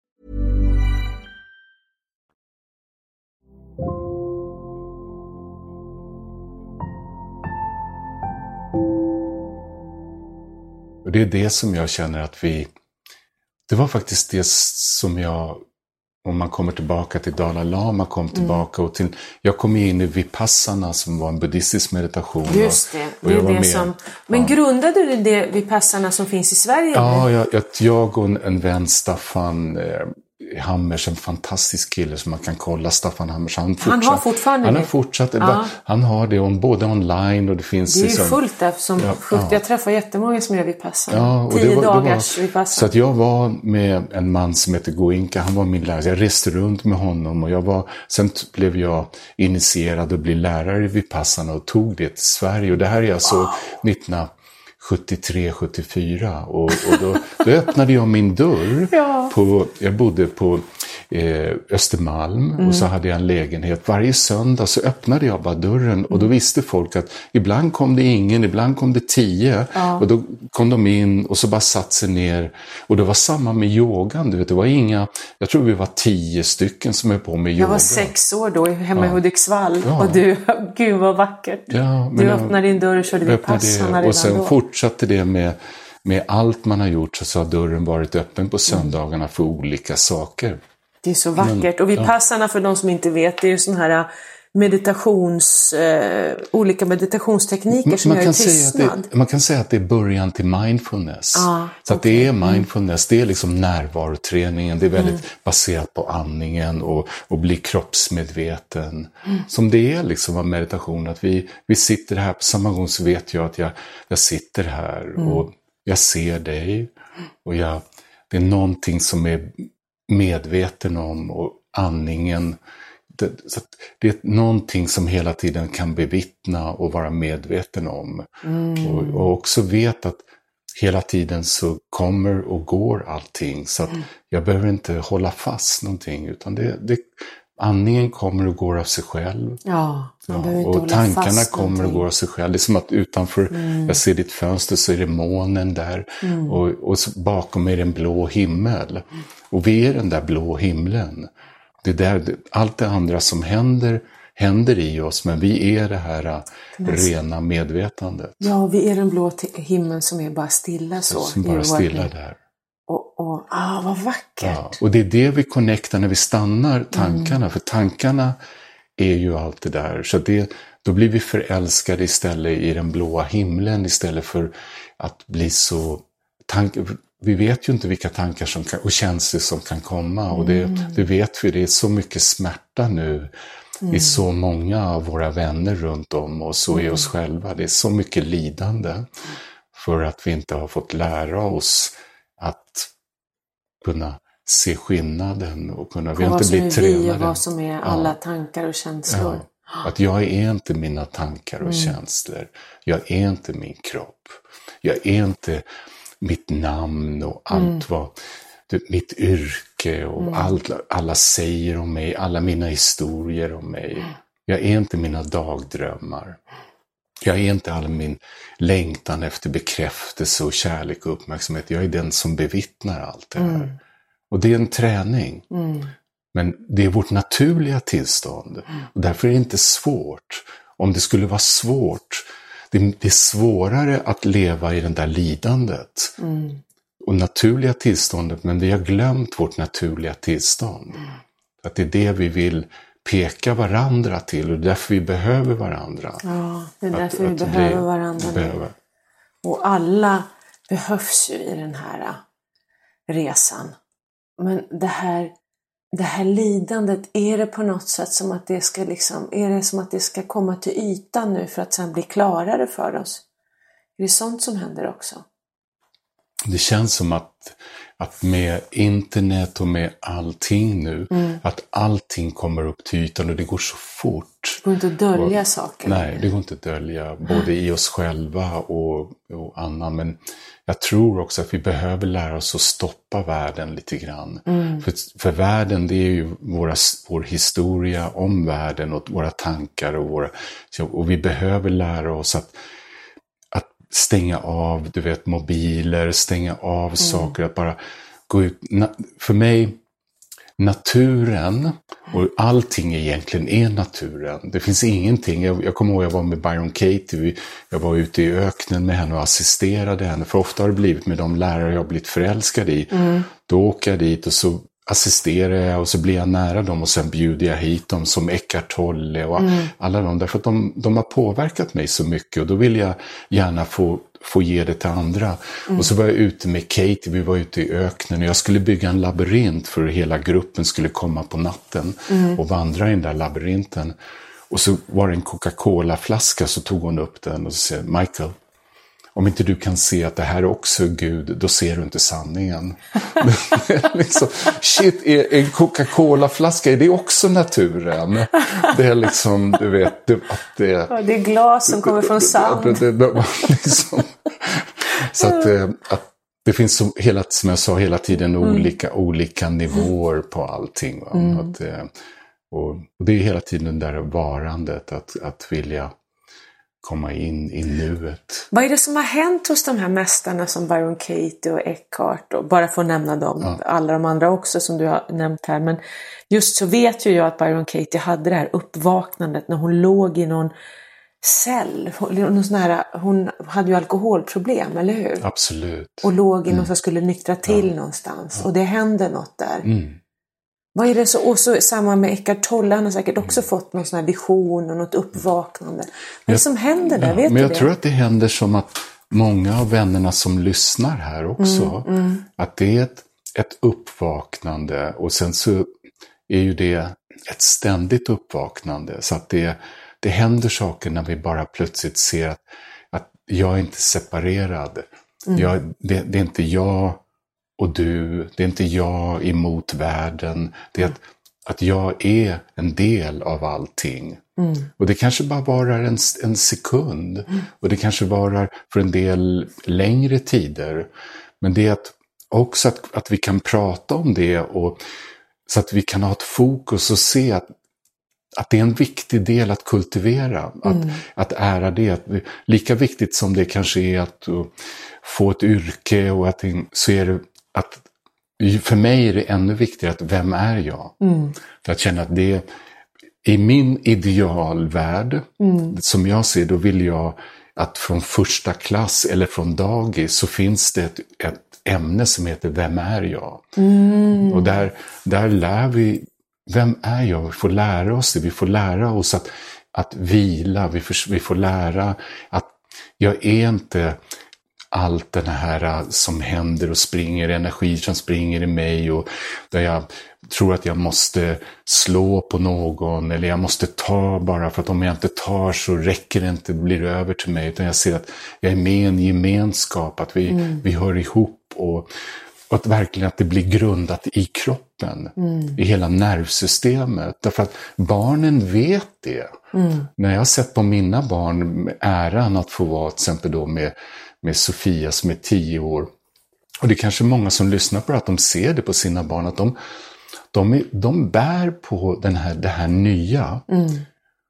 Och det är det som jag känner att vi... Det var faktiskt det som jag... Om man kommer tillbaka till Dalai Lama, kom tillbaka mm. och till... Jag kom in i Vipassana som var en buddhistisk meditation. Just det, det är det med, som... Men ja. Grundade du det Vipassana som finns i Sverige? Ja, jag, jag, jag och en, en vän, Staffan... Eh, Hammers, en fantastisk kille som man kan kolla, Staffan Hammers. Han, han har fortfarande han det? Har fortsatt, ja. bara, han har det on, både online och det finns... Det är ju liksom, fullt där, som ja, ja. Jag träffar jättemånga som gör Vipassana. Ja, och Tio det var, dagars det var, Vipassana. Så att jag var med en man som heter Goenka, han var min lärare. Jag reste runt med honom och jag var, sen blev jag initierad och blev lärare i Vipassana och tog det till Sverige. Och det här är alltså wow. nittonhundrasjuttiotre sjuttiofyra och, och då, då öppnade jag min dörr. Ja. På, jag bodde på eh, Östermalm mm. och så hade jag en lägenhet. Varje söndag så öppnade jag bara dörren och då visste folk att ibland kom det ingen, ibland kom det tio ja. Och då kom de in och så bara satt sig ner. Och det var samma med yogan, du vet, det var inga, jag tror vi var tio stycken som är på med yoga. Jag var sex år då hemma i ja. Hudiksvall ja. Och du, gud vad vackert. Ja, du öppnade din dörr och körde Vipassana redan. Och sen då. fortsatte det med, med allt man har gjort, så har dörren varit öppen på söndagarna för olika saker. Det är så vackert. Och Vipassana, ja. För de som inte vet, det är ju sån här meditations, eh, olika meditationstekniker som man gör kan tystnad. Säga att det, man kan säga att det är början till mindfulness. Ah, så okay. att det är mindfulness, det är liksom närvaroträningen. Det är väldigt mm. baserat på andningen och, och bli kroppsmedveten. Mm. Som det är liksom av meditation. Att vi, vi sitter här, på samma gång så vet jag att jag, jag sitter här mm. och jag ser dig. Och jag, det är någonting som är medveten om, och andningen. Det, så det är någonting som hela tiden kan bevittna och vara medveten om. Mm. Och, och också vet att hela tiden så kommer och går allting. Så att mm. jag behöver inte hålla fast någonting, utan det, det, andningen kommer och går av sig själv. Ja, man behöver inte och hålla tankarna fast kommer någonting. Och går av sig själv. Det är som att utanför, mm. jag ser ditt fönster, så är det månen där. Mm. Och, och så bakom är det en blå himmel. Mm. Och vi är den där blå himlen. Det där, allt det andra som händer, händer i oss, men vi är det här rena medvetandet. Ja, vi är den blå himlen som är bara stilla så. Som bara stilla där. Och, och, ah, vad vackert. Ja, och det är det vi connectar när vi stannar tankarna. Mm. För tankarna är ju allt det där. Så det, då blir vi förälskade istället i den blåa himlen, istället för att bli så... Tank, vi vet ju inte vilka tankar som kan, och känslor som kan komma. Och det, mm. det vet vi, det är så mycket smärta nu. Mm. I så många av våra vänner runt om oss och i oss själva. Det är så mycket lidande. För att vi inte har fått lära oss att kunna se skillnaden och kunna, vi har inte blivit tränade. Och vad som är alla ja. tankar och känslor. Ja. Att jag är inte mina tankar och mm. känslor. Jag är inte min kropp. Jag är inte mitt namn och allt mm. vad, mitt yrke och mm. allt, alla säger om mig, alla mina historier om mig. Jag är inte mina dagdrömmar. Jag är inte all min längtan efter bekräftelse och kärlek och uppmärksamhet. Jag är den som bevittnar allt det här. Mm. Och det är en träning. Mm. Men det är vårt naturliga tillstånd. Mm. Och därför är det inte svårt. Om det skulle vara svårt, det, det är svårare att leva i det där lidandet. Mm. Och naturliga tillståndet, men vi har glömt vårt naturliga tillstånd. Mm. Att det är det vi vill peka varandra till, och därför vi behöver varandra. Ja, det är därför att, vi att behöver varandra. Behöver. Och alla behövs ju i den här resan. Men det här, det här lidandet, är det på något sätt som att det ska liksom, är det som att det ska komma till ytan nu för att sen bli klarare för oss? Är det sånt som händer också? Det känns som att, att med internet och med allting nu, mm. att allting kommer upp till ytan och det går så fort. Det går inte att dölja och, saker. Nej, det går inte att dölja, både i oss själva och, och annan. Men jag tror också att vi behöver lära oss att stoppa världen lite grann. Mm. För, för världen, det är ju våra, vår historia om världen och våra tankar. Och, våra, och vi behöver lära oss att stänga av, du vet, mobiler, stänga av mm. saker, att bara gå ut. Na- för mig, naturen, och allting egentligen är naturen. Det finns ingenting, jag, jag kommer ihåg jag var med Byron Katie, jag var ute i öknen med henne och assisterade henne, för ofta har det blivit med de lärare jag har blivit förälskad i. Mm. Då åker jag dit och så assisterar jag och så blir jag nära dem och sen bjuder jag hit dem som Eckhart Tolle och mm. alla dem, därför att de, de har påverkat mig så mycket och då vill jag gärna få, få ge det till andra. Mm. Och så var jag ute med Katie, vi var ute i öknen och jag skulle bygga en labyrint för att hela gruppen skulle komma på natten mm. och vandra i den där labyrinten. Och så var det en Coca-Cola-flaska, så tog hon upp den och så sa, Michael, om inte du kan se att det här är också Gud, då ser du inte sanningen. liksom, shit, är en Coca-Cola-flaska, är det också naturen? Det är liksom, du vet, det, att det, ja, det är glas som kommer från sand. Det, det, det, liksom, så att, att det finns, som, hela, som jag sa, hela tiden mm. olika, olika nivåer på allting. Va? Mm. Att, och, och det är hela tiden det där varandet, att, att vilja komma in i nuet. Vad är det som har hänt hos de här mästarna som Byron Katie och Eckhart, och bara för att nämna dem, ja. Alla de andra också som du har nämnt här, men just så vet ju jag att Byron Katie hade det här uppvaknandet när hon låg i någon cell, någon sån här, hon hade ju alkoholproblem, eller hur? Absolut. Och låg i mm. någon som skulle nyktra till ja. någonstans, ja. och det hände något där. Mm. Vad är det så, och så samma med Eckhart Tolle, han har säkert också fått någon sån här vision och något uppvaknande. Vad är det som händer där, ja, vet men jag du det? tror att det händer som att många av vännerna som lyssnar här också, mm, mm. att det är ett, ett uppvaknande, och sen så är ju det ett ständigt uppvaknande, så att det, det händer saker när vi bara plötsligt ser att, att jag är inte separerad. Mm. Jag, det, det är inte jag och du, det är inte jag emot världen. Det är att, att jag är en del av allting. Mm. Och det kanske bara varar en, en sekund. Mm. Och det kanske varar för en del längre tider. Men det är att, också att, att vi kan prata om det. Och, så att vi kan ha ett fokus och se att, att det är en viktig del att kultivera. Mm. Att, att ära det. Att vi, lika viktigt som det kanske är att uh, få ett yrke. Och att, så är det att för mig är det ännu viktigare att vem är jag? Mm. För att känna att det är i min idealvärld, mm. som jag ser, då vill jag att från första klass eller från dagis så finns det ett, ett ämne som heter vem är jag? Mm. Och där, där lär vi, vem är jag? Vi får lära oss det, vi får lära oss att, att vila, vi får, vi får lära att jag är inte allt det här som händer och springer, energi som springer i mig, och där jag tror att jag måste slå på någon eller jag måste ta bara för att om jag inte tar så räcker det inte, blir det över till mig, utan jag ser att jag är med i en gemenskap, att vi, mm. vi hör ihop, och, och att verkligen att det blir grundat i kroppen, mm. i hela nervsystemet, därför att barnen vet det. Mm. När jag har sett på mina barn med äran att få vara till exempel då med med Sofia som är tio år. Och det är kanske många som lyssnar på det, att de ser det på sina barn, att de, de, är, de bär på den här, det här nya. Mm.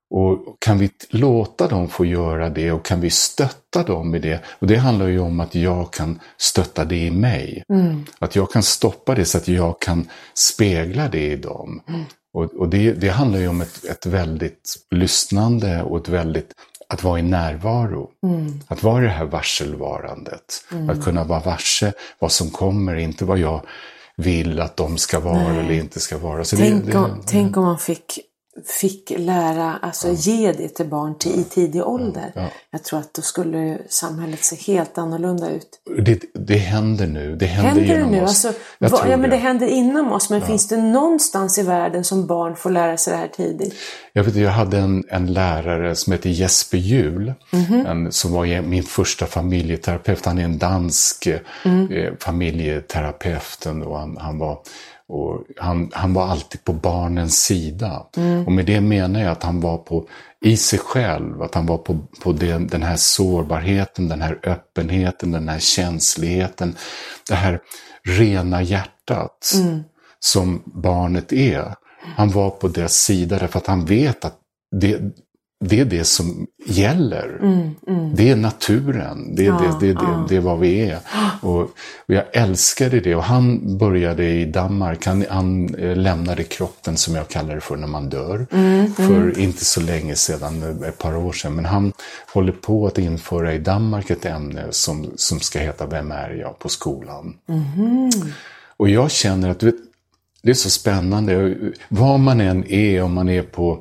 Och kan vi låta dem få göra det och kan vi stötta dem i det? Och det handlar ju om att jag kan stötta det i mig. Mm. Att jag kan stoppa det så att jag kan spegla det i dem. Mm. Och, och det, det handlar ju om ett, ett väldigt lyssnande och ett väldigt, att vara i närvaro. Mm. Att vara i det här varselvarandet. Mm. Att kunna vara varse vad som kommer, inte vad jag vill att de ska vara. Nej. Eller inte ska vara. Så tänk, det, det, om, tänk om man fick... fick lära, alltså ja. ge det till barn till, i tidig ålder. Ja. Jag tror att då skulle samhället se helt annorlunda ut. Det, det händer nu. Det händer, händer genom det nu? oss. Alltså, va, ja, men det händer inom oss. Men ja. finns det någonstans i världen som barn får lära sig det här tidigt? Jag vet, jag hade en, en lärare som heter Jesper Juhl. Mm-hmm. En, som var min första familjeterapeut. Han är en dansk mm. eh, familjeterapeut. Och han, han var... Och han, han var alltid på barnens sida. Mm. Och med det menar jag att han var på i sig själv. Att han var på, på den, den här sårbarheten, den här öppenheten, den här känsligheten. Det här rena hjärtat mm. som barnet är. Han var på dess sida därför att han vet att det, det är det som gäller. Mm, mm. Det är naturen. Det är, ja, det, det, det, ja. det är vad vi är. Och, och jag älskade det. Och han började i Danmark. Han, han lämnade kroppen, som jag kallar det för, när man dör. Mm, för mm. inte så länge sedan, ett par år sedan. Men han håller på att införa i Danmark ett ämne som, som ska heta Vem är jag? På skolan. Mm. Och jag känner att vet, det är så spännande. Vad man än är, om man är på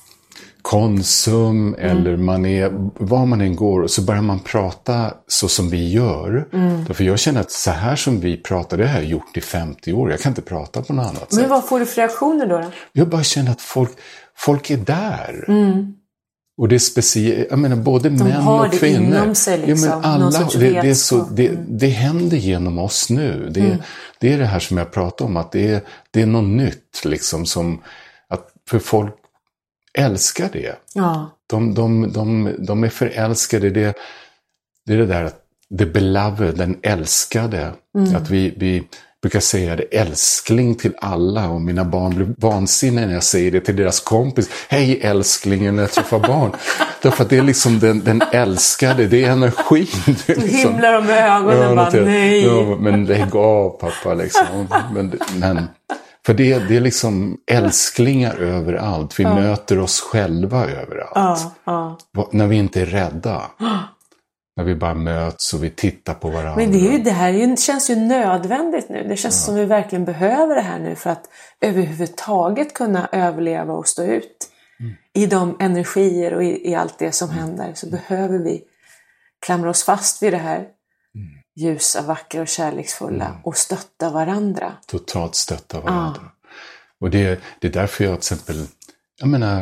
Konsum mm. eller man är, var man än går, och så börjar man prata så som vi gör. Mm. Därför jag känner att så här som vi pratar, det har jag gjort i femtio år. Jag kan inte prata på något annat Men sätt. Men vad får du för reaktioner då? då? Jag bara känner att folk, folk är där. Mm. Och det är speciellt, jag menar både De män har och det kvinnor. Inom sig liksom. Ja, men alla, det, det, är så, det, det händer genom oss nu. Det, mm. det är det här som jag pratar om, att det är, det är något nytt liksom, som att för folk älskar det. Ja. De, de, de, de är förälskade. Det, det är det där att the beloved, den älskade. Mm. Att vi, vi brukar säga det, älskling till alla. Och mina barn blir vansinniga när jag säger det till deras kompis. Hej älsklingen, när jag träffar barn. Därför att det är liksom den, den älskade, det är energin. Det är liksom, liksom, himlar de med ögonen ja, bara, nej. Ja, men lägg av pappa liksom. Men... men För det, det är liksom älsklingar överallt. Vi ja. möter oss själva överallt. Ja, ja. När vi inte är rädda. När vi bara möts och vi tittar på varandra. Men det, är ju, det här är ju, känns ju nödvändigt nu. Det känns ja. som vi verkligen behöver det här nu. För att överhuvudtaget kunna överleva och stå ut. Mm. I de energier och i, i allt det som mm. händer. Så mm. behöver vi klamra oss fast vid det här. Mm. Ljusa, vackra och kärleksfulla mm. och stötta varandra. Totalt stötta varandra. Ah. Och det, det är därför jag till exempel, jag menar,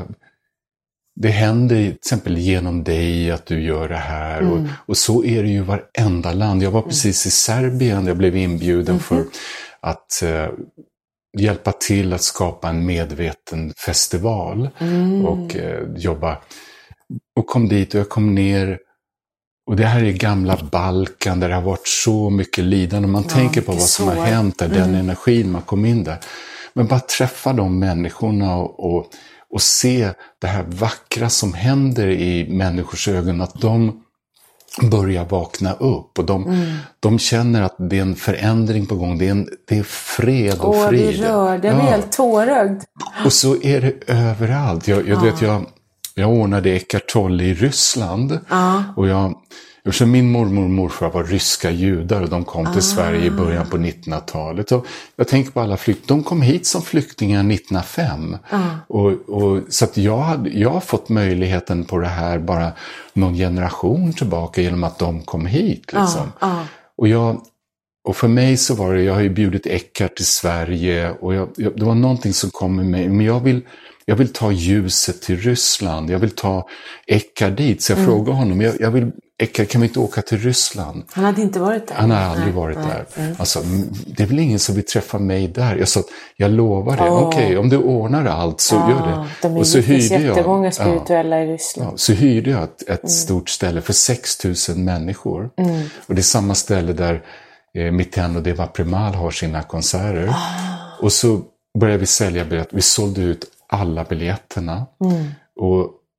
det händer till exempel genom dig att du gör det här. Mm. Och, och så är det ju varenda land. Jag var mm. precis i Serbien, jag blev inbjuden mm-hmm. för att uh, hjälpa till att skapa en medveten festival. Mm. Och uh, jobba. Och kom dit och jag kom ner. Och det här är gamla Balkan där det har varit så mycket lidande. Man ja, tänker på vad som så. har hänt där, mm. den energin man kom in där. Men bara träffa de människorna och, och, och se det här vackra som händer i människors ögon. Att de börjar vakna upp och de, mm. de känner att det är en förändring på gång. Det är, en, det är fred och Åh, frid. Åh, vi rör, det är ja. helt tårögd. Och så är det överallt. Jag, jag ja. vet, jag... Jag ordnade Eckart Tolle i Ryssland. Ah. Och jag, eftersom min mormor och morfar var ryska judar och de kom ah. till Sverige i början på nittonhundratalet. Och jag tänker på alla flyktingar. De kom hit som flyktingar nittonhundrafem. Ah. Och, och, så att jag, hade, jag har fått möjligheten på det här bara någon generation tillbaka genom att de kom hit. Liksom. Ah. Ah. Och, jag, och för mig så var det, jag har ju bjudit Eckart till Sverige. Och jag, jag, det var någonting som kom med mig. Men jag vill... Jag vill ta ljuset till Ryssland. Jag vill ta Eckart dit. Så jag mm. frågade honom. Jag, jag vill, Eckart, kan vi inte åka till Ryssland? Han hade inte varit där. Han har aldrig nej, varit nej, där. Nej. Alltså, det är väl ingen som vill träffa mig där. Jag sa, jag lovar det. Oh. Okej, okay, om du ordnar allt så oh. gör det. De är och så hyrde jag, jättemånga spirituella ja, i Ryssland. Ja, så hyrde jag ett, ett mm. stort ställe för sex tusen människor. Mm. Och det är samma ställe där eh, Miten och Deva Premal har sina konserter. Oh. Och så började vi sälja biljetter. Vi sålde ut alla biljetterna. Mm. Och,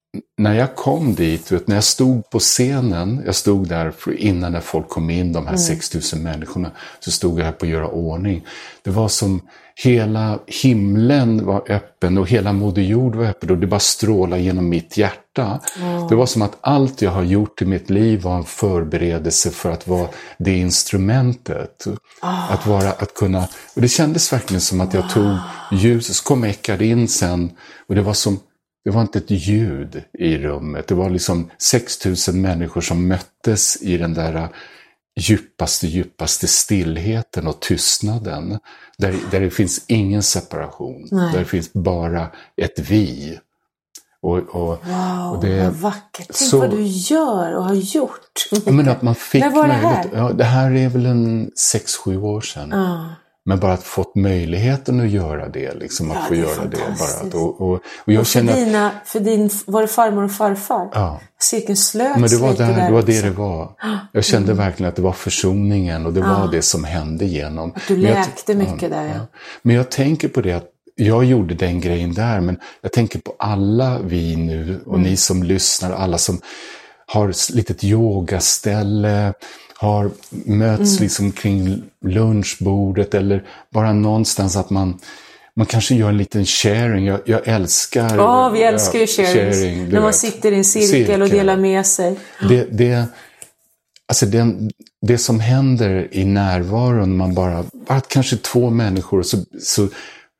när jag kom dit, vet, när jag stod på scenen, jag stod där för innan när folk kom in, de här mm. sex tusen människorna, så stod jag här på att göra ordning. Det var som hela himlen var öppen och hela Moder Jord var öppen och det bara strålade genom mitt hjärta. Mm. Det var som att allt jag har gjort i mitt liv var en förberedelse för att vara det instrumentet. Oh. Att vara, att kunna, och det kändes verkligen som att jag tog ljus, så kom Eckard in sen och det var som det var inte ett ljud i rummet. Det var liksom sex tusen människor som möttes i den där djupaste, djupaste stillheten och tystnaden. Där, där det finns ingen separation. Nej. Där det finns bara ett vi. Och, och, wow, och det, vad vackert. Tänk så, vad du gör och har gjort. Men att man fick När var det möjlighet, här? Ja, det här är väl en sex, sju år sedan. Ah. Men bara att fått möjligheten att göra det. Liksom, ja, att få det göra det. Bara, och, och, och jag och för, känner dina, att, för din, var det farmor och farfar? Ja. Cirkeln slöts men det var lite där, där. Det var det också. det var. Jag kände mm. verkligen att det var försoningen. Och det var ja. det som hände genom. Att du läkte jag, mycket ja, där. Ja. Ja. Men jag tänker på det att jag gjorde den grejen där. Men jag tänker på alla vi nu. Och mm. ni som lyssnar. Alla som har ett litet yogaställe. Har möts mm. liksom kring lunchbordet eller bara någonstans att man, man kanske gör en liten sharing. Jag, jag älskar... Ja, vi älskar ju sharing. sharing när man vet. sitter i en cirkel, cirkel och delar med sig. Det, det, alltså det, det som händer i närvaron, man bara, bara kanske två människor så, så,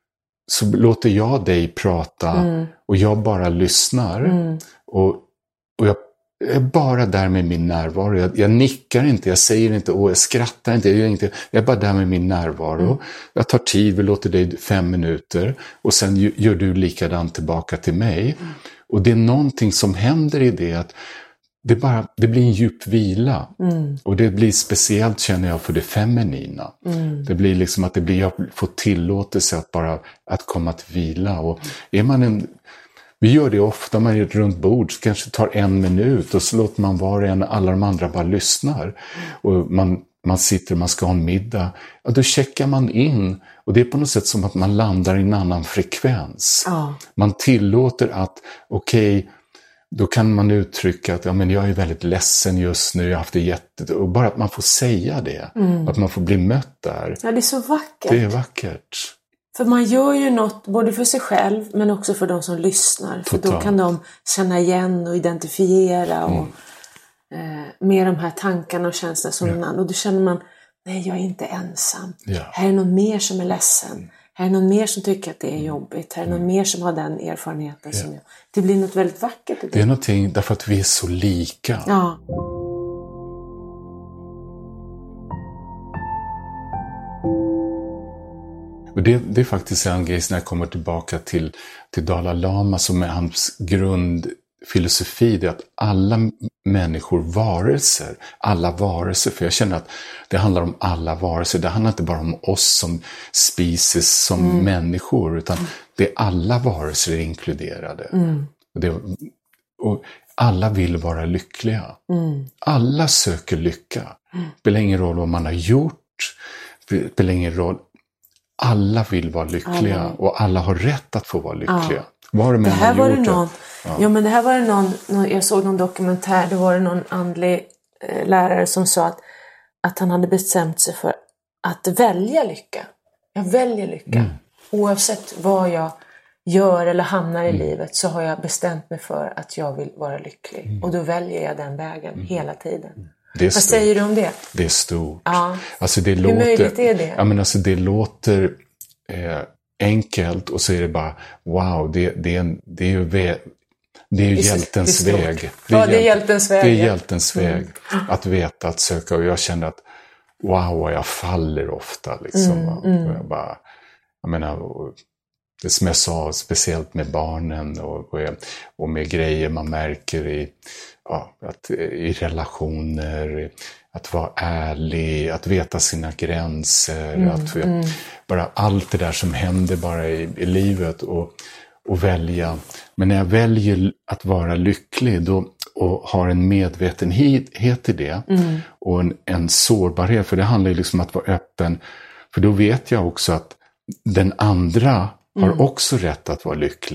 så låter jag dig prata mm. och jag bara lyssnar. Mm. Och, och jag Jag är bara där med min närvaro. Jag, jag nickar inte, jag säger inte, åh, jag skrattar inte, jag gör inte. Jag är bara där med min närvaro. Mm. Jag tar tid, vi låter dig fem minuter. Och sen gör du likadant tillbaka till mig. Mm. Och det är någonting som händer i det. Att det, bara, det blir en djup vila. Mm. Och det blir speciellt, känner jag, för det feminina. Mm. Det blir liksom att det blir, jag får tillåtelse att bara att komma till vila. Och är man en... Vi gör det ofta, man är ett runt bord, så kanske tar en minut och så låter man var en, alla de andra bara lyssnar. Och man, man sitter och man ska ha en middag. Ja, då checkar man in och det är på något sätt som att man landar i en annan frekvens. Ja. Man tillåter att, okej, okay, då kan man uttrycka att ja, men jag är väldigt ledsen just nu, jag har haft det jätte... Och bara att man får säga det, mm. att man får bli mött där. Ja, det är så vackert. Det är vackert. För man gör ju något både för sig själv men också för de som lyssnar. För Total. Då kan de känna igen och identifiera och, mm. eh, med de här tankarna och känslorna som ja. någon annan. Och då känner man, nej, jag är inte ensam. Ja. Här är någon mer som är ledsen. Mm. Här är någon mer som tycker att det är jobbigt. Här är någon mm. mer som har den erfarenheten ja. som jag. Det blir något väldigt vackert. Det är någonting därför att vi är så lika. Ja. Och det, det är faktiskt en grej när jag kommer tillbaka till, till Dalai Lama som är hans grundfilosofi. Det är att alla människor, varelser, alla varelser, för jag känner att det handlar om alla varelser. Det handlar inte bara om oss som species, som mm. människor, utan det är alla varelser inkluderade. Mm. Och, det, och alla vill vara lyckliga. Mm. Alla söker lycka. Mm. Det spelar ingen roll vad man har gjort, det spelar ingen roll. Alla vill vara lyckliga alla. Och alla har rätt att få vara lyckliga. Ja. Var det, det här var det någon, ja. ja, men det här var det någon, någon, jag såg någon dokumentär, det var det någon andlig eh, lärare som sa att, att han hade bestämt sig för att välja lycka. Jag väljer lycka. Mm. Oavsett vad jag gör eller hamnar i mm. livet så har jag bestämt mig för att jag vill vara lycklig. Mm. Och då väljer jag den vägen mm. hela tiden. Mm. Vad stort. Säger du om det? Det är stort. Ja. Alltså det Hur låter, möjligt är det? Ja, men alltså det låter eh, enkelt och så är det bara wow, det, det, är, en, det är ju ve, det är ju hjältens det är väg. Det är, ja, det är hjältens väg. Det är hjältens väg. Mm. Att veta, att söka. Och jag känner att wow, jag faller ofta. Liksom. Mm, mm. Och jag bara, jag menar, och, det som jag sa, speciellt med barnen och, och, och med grejer man märker i, ja, att, i relationer, att vara ärlig, att veta sina gränser, mm, att mm. bara allt det där som händer bara i, i livet och, och välja. Men när jag väljer att vara lycklig då, och har en medvetenhet i det mm. och en, en sårbarhet, för det handlar ju liksom om att vara öppen, för då vet jag också att den andra har mm. också rätt att vara lycklig.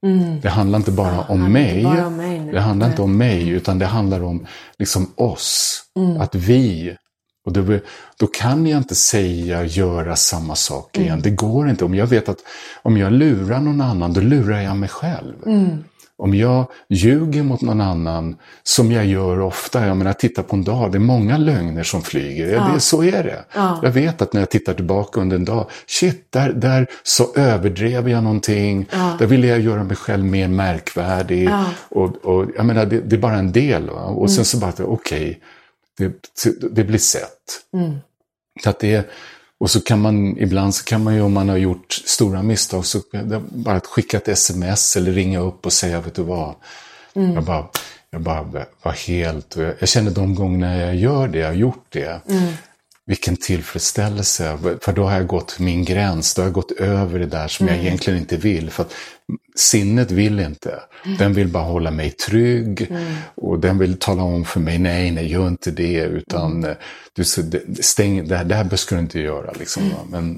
Mm. Det handlar inte bara ja, om mig. Inte bara om mig det handlar Nej. inte om mig, utan det handlar om liksom oss. Mm. Att vi... Och då, då kan jag inte säga, göra samma sak igen. Mm. Det går inte. Om jag vet att om jag lurar någon annan, då lurar jag mig själv. Mm. Om jag ljuger mot någon annan, som jag gör ofta, jag menar, titta på en dag, det är många lögner som flyger. Ja. Det, så är det. Ja. Jag vet att när jag tittar tillbaka under en dag, shit, där, där så överdrev jag någonting. Ja. Där ville jag göra mig själv mer märkvärdig. Ja. Och, och jag menar, det, det är bara en del. Va? Och mm. sen så bara, okej, okay, det, det blir sett. Mm. Så att det, och så kan man, ibland så kan man ju, om man har gjort stora misstag, så bara att skicka ett sms eller ringa upp och säga, vet du vad, mm. jag bara, jag bara var helt, jag, jag känner de gångerna jag gör det, jag har gjort det, mm. vilken tillfredsställelse, för då har jag gått min gräns, då har jag gått över det där som mm. jag egentligen inte vill, för att sinnet vill inte, mm. den vill bara hålla mig trygg, mm. och den vill tala om för mig, nej, nej, gör inte det, utan mm. du, stäng, det här, det här ska du inte göra, liksom. Mm. Men,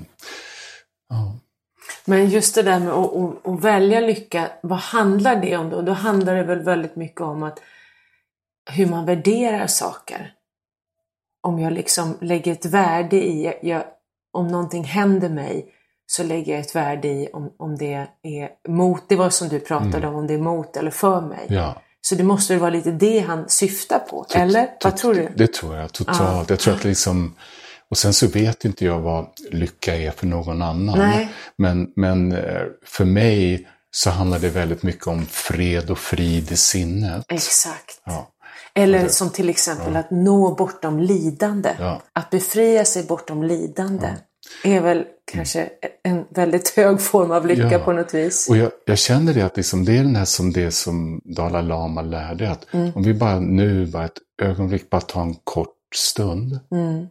ja. Men just det där med att, att, att välja lycka, vad handlar det om då? Då handlar det väl väldigt mycket om att hur man värderar saker. Om jag liksom lägger ett värde i, jag, om någonting händer mig, så lägger jag ett värde i om, om det är mot, det var som du pratade mm. om, om det är mot eller för mig. Ja. Så det måste ju vara lite det han syftar på, tot, eller? Vad tot, tror du? Det tror jag, totalt. Ja. Jag tror att liksom, och sen så vet inte jag vad lycka är för någon annan. Nej. Men, men för mig så handlar det väldigt mycket om fred och frid i sinnet. Exakt. Ja. Eller det, som till exempel ja. Att nå bortom lidande. Ja. Att befria sig bortom lidande. Ja. Är väl kanske mm. en väldigt hög form av lycka ja. På något vis. Och jag, jag känner det att liksom, det är den här som det som Dalai Lama lärde. Att mm. om vi bara nu, bara ett ögonblick, bara tar en kort stund. Mm.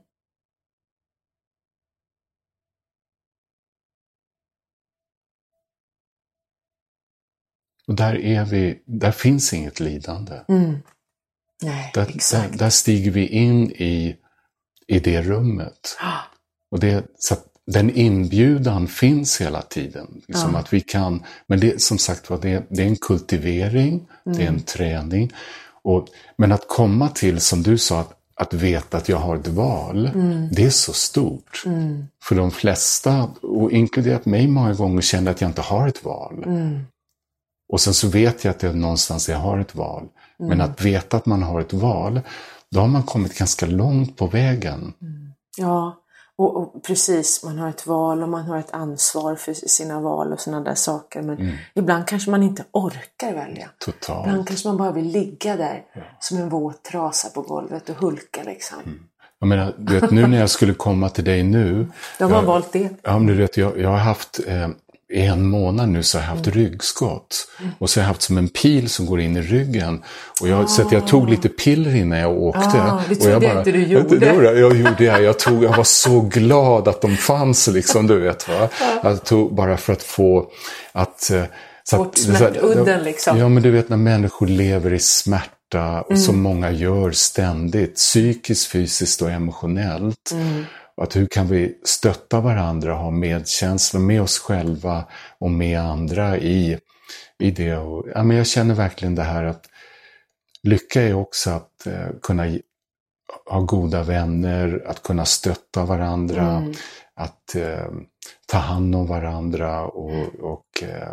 Och där är vi, där finns inget lidande. Mm. Nej, där, exakt. Där, där stiger vi in i, i det rummet. Ah. Och det, så att den inbjudan finns hela tiden. Liksom ah. Att vi kan, men det, som sagt var, det, det är en kultivering, mm. det är en träning. Och, men att komma till, som du sa, att, att veta att jag har ett val, mm. det är så stort. Mm. För de flesta, och inkluderat mig många gånger, känner att jag inte har ett val. Mm. Och sen så vet jag att det är någonstans jag har ett val. Mm. Men att veta att man har ett val, då har man kommit ganska långt på vägen. Mm. Ja, och, och precis, man har ett val och man har ett ansvar för sina val och sådana där saker. Men mm. ibland kanske man inte orkar välja. Totalt. Ibland kanske man bara vill ligga där ja. Som en våt trasa på golvet och hulka liksom. Mm. Jag menar, du vet, nu när jag skulle komma till dig nu. De har jag, valt det. Ja, men du vet, jag, jag har haft... Eh, I en månad nu så har jag haft mm. ryggskott. Mm. Och så har jag haft som en pil som går in i ryggen. Och jag, ah. Så att jag tog lite piller innan jag åkte. Ah, det trodde jag bara, inte du gjorde. Det, det, jag gjorde det. Jag, tog, jag var så glad att de fanns, liksom, du vet. Va? Jag tog bara för att få... att bort smärtudden, liksom. Ja, men du vet, när människor lever i smärta, och mm. som många gör ständigt. Psykiskt, fysiskt och emotionellt. Mm. Att hur kan vi stötta varandra, ha medkänsla med oss själva och med andra i, i det. Och, ja, men jag känner verkligen det här att lycka är också att eh, kunna ha goda vänner, att kunna stötta varandra, mm. att eh, ta hand om varandra och, och eh,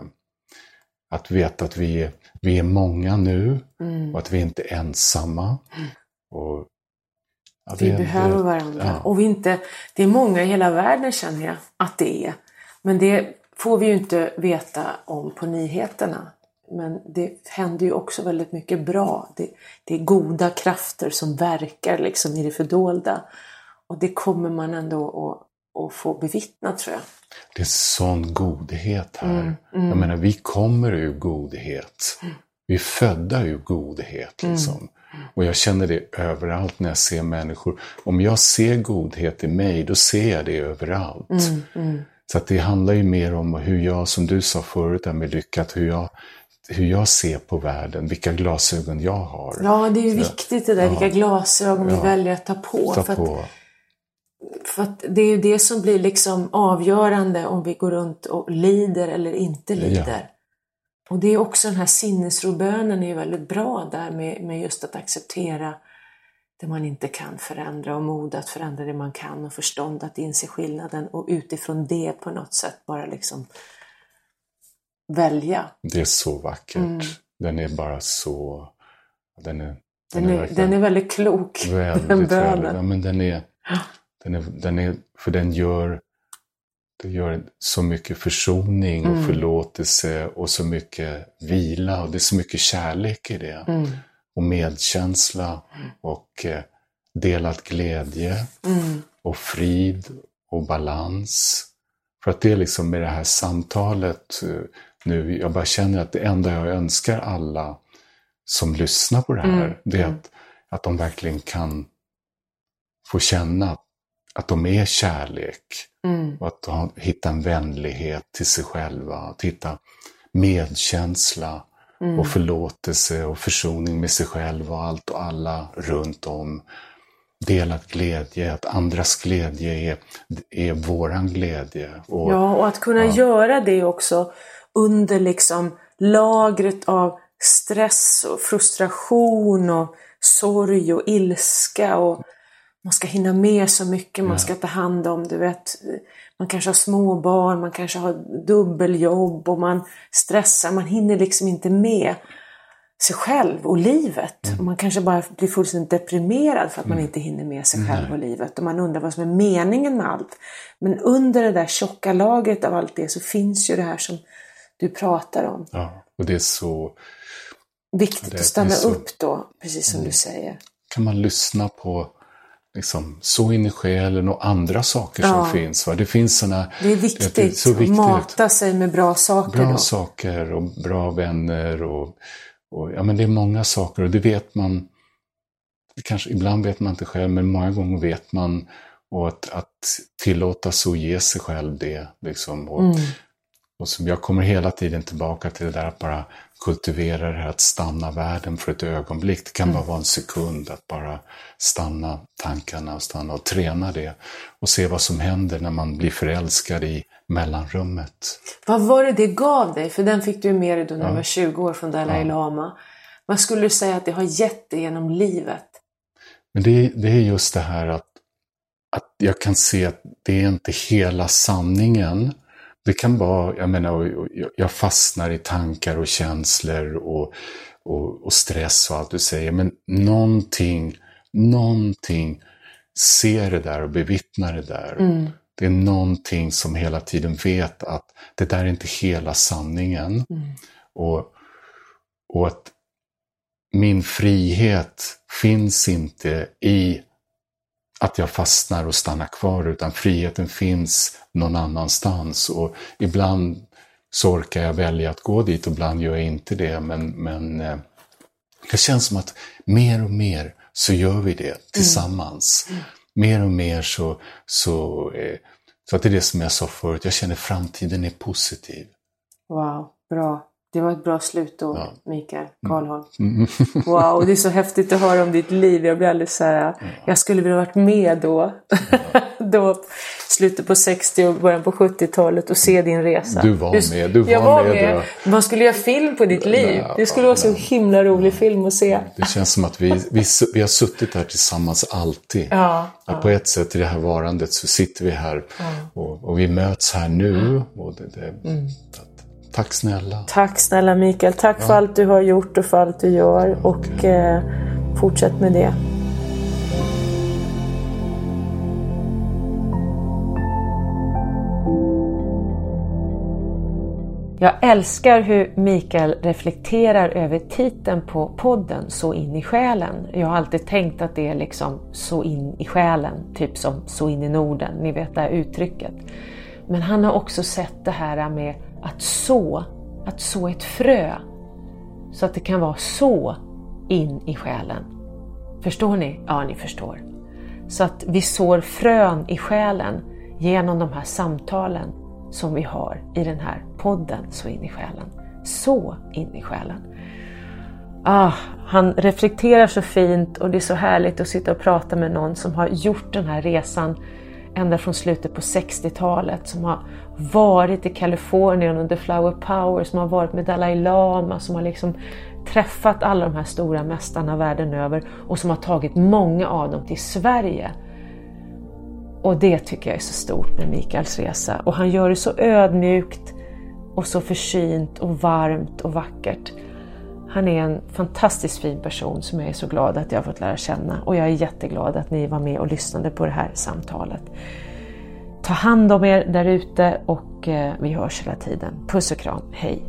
att veta att vi, vi är många nu mm. och att vi inte är ensamma. Mm. Och Ja, vi behöver det, varandra. Ja. Och vi inte, det är många i hela världen, känner jag att det är. Men det får vi ju inte veta om på nyheterna. Men det händer ju också väldigt mycket bra. Det, det är goda krafter som verkar liksom i det fördolda. Och det kommer man ändå att, att få bevittna, tror jag. Det är sån godhet här. Mm, mm. Jag menar, vi kommer ur godhet. Mm. Vi är födda ur godhet, liksom. Mm. Och jag känner det överallt när jag ser människor. Om jag ser godhet i mig, då ser jag det överallt. Mm, mm. Så att det handlar ju mer om hur jag, som du sa förut där med lyckat, hur jag, hur jag ser på världen, vilka glasögon jag har. Ja, det är ju Så, viktigt det där, ja, vilka glasögon ja, vi väljer att ta på. Ta för, på. Att, för att det är ju det som blir liksom avgörande om vi går runt och lider eller inte lider. Ja. Och det är också den här sinnesrobönen är ju väldigt bra där med, med just att acceptera det man inte kan förändra och mod att förändra det man kan och förstånd att inse skillnaden och utifrån det på något sätt bara liksom välja. Det är så vackert. Mm. Den är bara så... Den är, den, den, är, är den är väldigt klok. Väldigt, den bönen. Ja, men den är, den är, den är... För den gör... Det gör så mycket försoning och mm. förlåtelse och så mycket vila. Och det är så mycket kärlek i det. Mm. Och medkänsla och eh, delad glädje mm. och frid och balans. För att det är liksom med det här samtalet eh, nu, jag bara känner att det enda jag önskar alla som lyssnar på det här, mm. det är att, att de verkligen kan få känna att de är kärlek. Mm. Och att de hittar en vänlighet till sig själva, att hitta medkänsla. Mm. Och förlåtelse och försoning med sig själv och allt och alla runt om. Delad glädje, att andras glädje är, är våran glädje. Och, ja, och att kunna ja. göra det också under liksom lagret av stress och frustration och sorg och ilska. Och man ska hinna med så mycket, man ska ta hand om, du vet... Man kanske har små barn, man kanske har dubbeljobb och man stressar. Man hinner liksom inte med sig själv och livet. Mm. Och man kanske bara blir fullständigt deprimerad för att mm. man inte hinner med sig själv mm. och livet. Och man undrar vad som är meningen med allt. Men under det där tjocka lagret av allt det så finns ju det här som du pratar om. Ja, och det är så... Viktigt det, att stanna så, upp då, precis som mm. du säger. Kan man lyssna på... Liksom, så in i själen och andra saker som ja. finns. Va? Det finns såna, det är viktigt, det är så viktigt att mata sig med bra saker. Bra då. saker och bra vänner. Och, och, ja, men det är många saker och det vet man. Det kanske, ibland vet man inte själv men många gånger vet man. Och att, att tillåta så ge sig själv det. Liksom, och, mm. och som jag kommer hela tiden tillbaka till det där att bara kultivera det här att stanna världen för ett ögonblick. Det kan mm. bara vara en sekund att bara stanna tankarna och stanna och träna det. Och se vad som händer när man blir förälskad i mellanrummet. Vad var det det gav dig? För den fick du med dig då när du ja. var tjugo år från Dalai ja. Lama. Vad skulle du säga att det har gett dig genom livet? Men det, det är just det här att, att jag kan se att det är inte hela sanningen. Det kan vara, jag menar, jag fastnar i tankar och känslor och, och, och stress och allt du säger. Men någonting, någonting ser det där och bevittnar det där. Mm. Det är någonting som hela tiden vet att det där är inte hela sanningen. Mm. Och, och att min frihet finns inte i att jag fastnar och stannar kvar, utan friheten finns någon annanstans. Och ibland så orkar jag välja att gå dit och ibland gör jag inte det. Men, men eh, det känns som att mer och mer så gör vi det tillsammans. Mm. Mm. Mer och mer så, så, eh, så att det är det som jag sa förut. Jag känner framtiden är positiv. Wow, bra. Det var ett bra slutord, ja. Mikael Karlholm. Mm. Wow, det är så häftigt att höra om ditt liv. Jag blir alldeles så här, ja. jag skulle vilja varit med då. Ja. Då, slutet på sextio och början på sjuttiotalet och se din resa. Du var med, du var, jag var med. med. Då. Man skulle göra film på ditt liv. Ja, det skulle vara så himla rolig film att se. Det känns som att vi, vi, vi har suttit här tillsammans alltid. Ja, ja. På ett sätt i det här varandet så sitter vi här ja. och, och vi möts här nu. Och det, det, mm. Tack snälla. Tack snälla Mikael. Tack ja. för allt du har gjort och för allt du gör. Och eh, fortsätt med det. Jag älskar hur Mikael reflekterar över titeln på podden Så in i själen. Jag har alltid tänkt att det är liksom så in i själen. Typ som så in i Norden. Ni vet det här uttrycket. Men han har också sett det här med att så, att så ett frö. Så att det kan vara så in i själen. Förstår ni? Ja, ni förstår. Så att vi sår frön i själen genom de här samtalen som vi har i den här podden Så in i själen. Så in i själen. Ah, han reflekterar så fint och det är så härligt att sitta och prata med någon som har gjort den här resan ända från slutet på sextiotalet, som har varit i Kalifornien under Flower Power, som har varit med Dalai Lama, som har liksom träffat alla de här stora mästarna världen över och som har tagit många av dem till Sverige. Och det tycker jag är så stort med Mikaels resa. Och han gör det så ödmjukt och så försynt och varmt och vackert. Han är en fantastiskt fin person som jag är så glad att jag har fått lära känna. Och jag är jätteglad att ni var med och lyssnade på det här samtalet. Ta hand om er där ute och vi hörs hela tiden. Puss och kram, hej!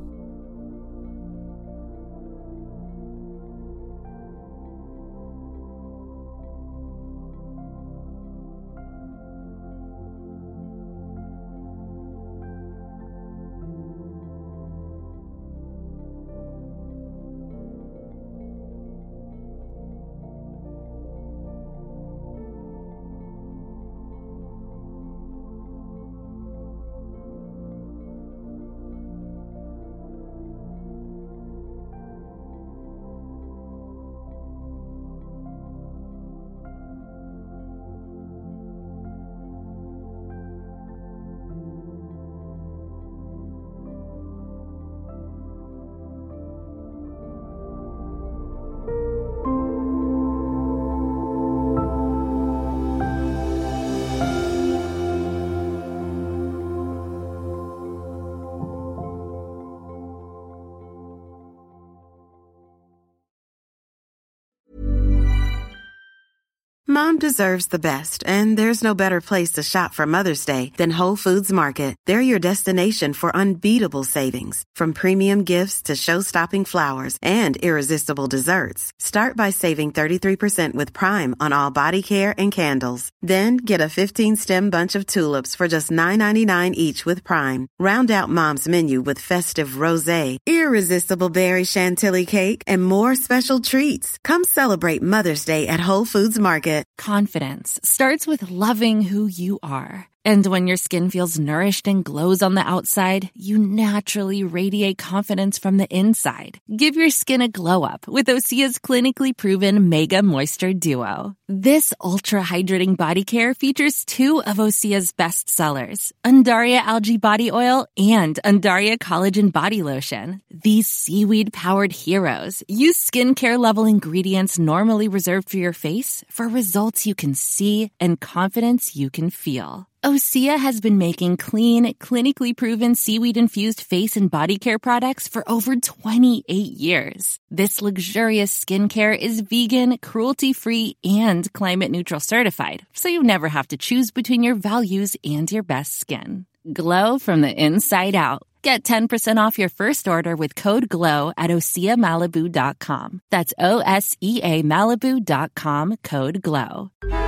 Mom deserves the best, and there's no better place to shop for Mother's Day than Whole Foods Market. They're your destination for unbeatable savings, from premium gifts to show-stopping flowers and irresistible desserts. Start by saving thirty-three percent with Prime on all body care and candles. Then get a fifteen-stem bunch of tulips for just nine ninety-nine each with Prime. Round out Mom's menu with festive rosé, irresistible berry chantilly cake, and more special treats. Come celebrate Mother's Day at Whole Foods Market. Confidence starts with loving who you are. And when your skin feels nourished and glows on the outside, you naturally radiate confidence from the inside. Give your skin a glow up with Osea's clinically proven Mega Moisture Duo. This ultra-hydrating body care features two of Osea's best sellers, Undaria Algae Body Oil and Undaria Collagen Body Lotion. These seaweed-powered heroes use skincare-level ingredients normally reserved for your face for results you can see and confidence you can feel. Osea has been making clean, clinically proven seaweed-infused face and body care products for over twenty-eight years. This luxurious skincare is vegan, cruelty-free, and climate-neutral certified, so you never have to choose between your values and your best skin. Glow from the inside out. Get ten percent off your first order with code GLOW at osea malibu dot com. That's O S E A Malibu dot com, code GLOW.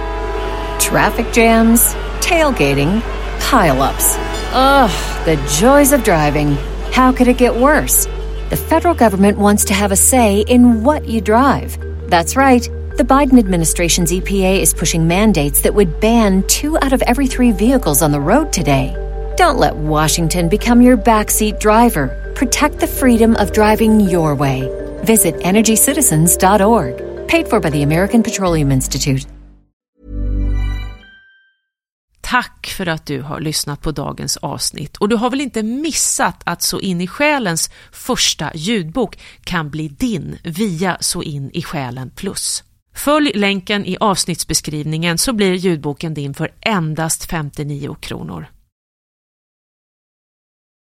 Traffic jams, tailgating, pile-ups. Ugh, the joys of driving. How could it get worse? The federal government wants to have a say in what you drive. That's right. The Biden administration's E P A is pushing mandates that would ban two out of every three vehicles on the road today. Don't let Washington become your backseat driver. Protect the freedom of driving your way. Visit energy citizens dot org. Paid for by the American Petroleum Institute. Tack för att du har lyssnat på dagens avsnitt. Och du har väl inte missat att Så in i själens första ljudbok kan bli din via Så in i själen plus. Följ länken i avsnittsbeskrivningen så blir ljudboken din för endast femtionio kronor.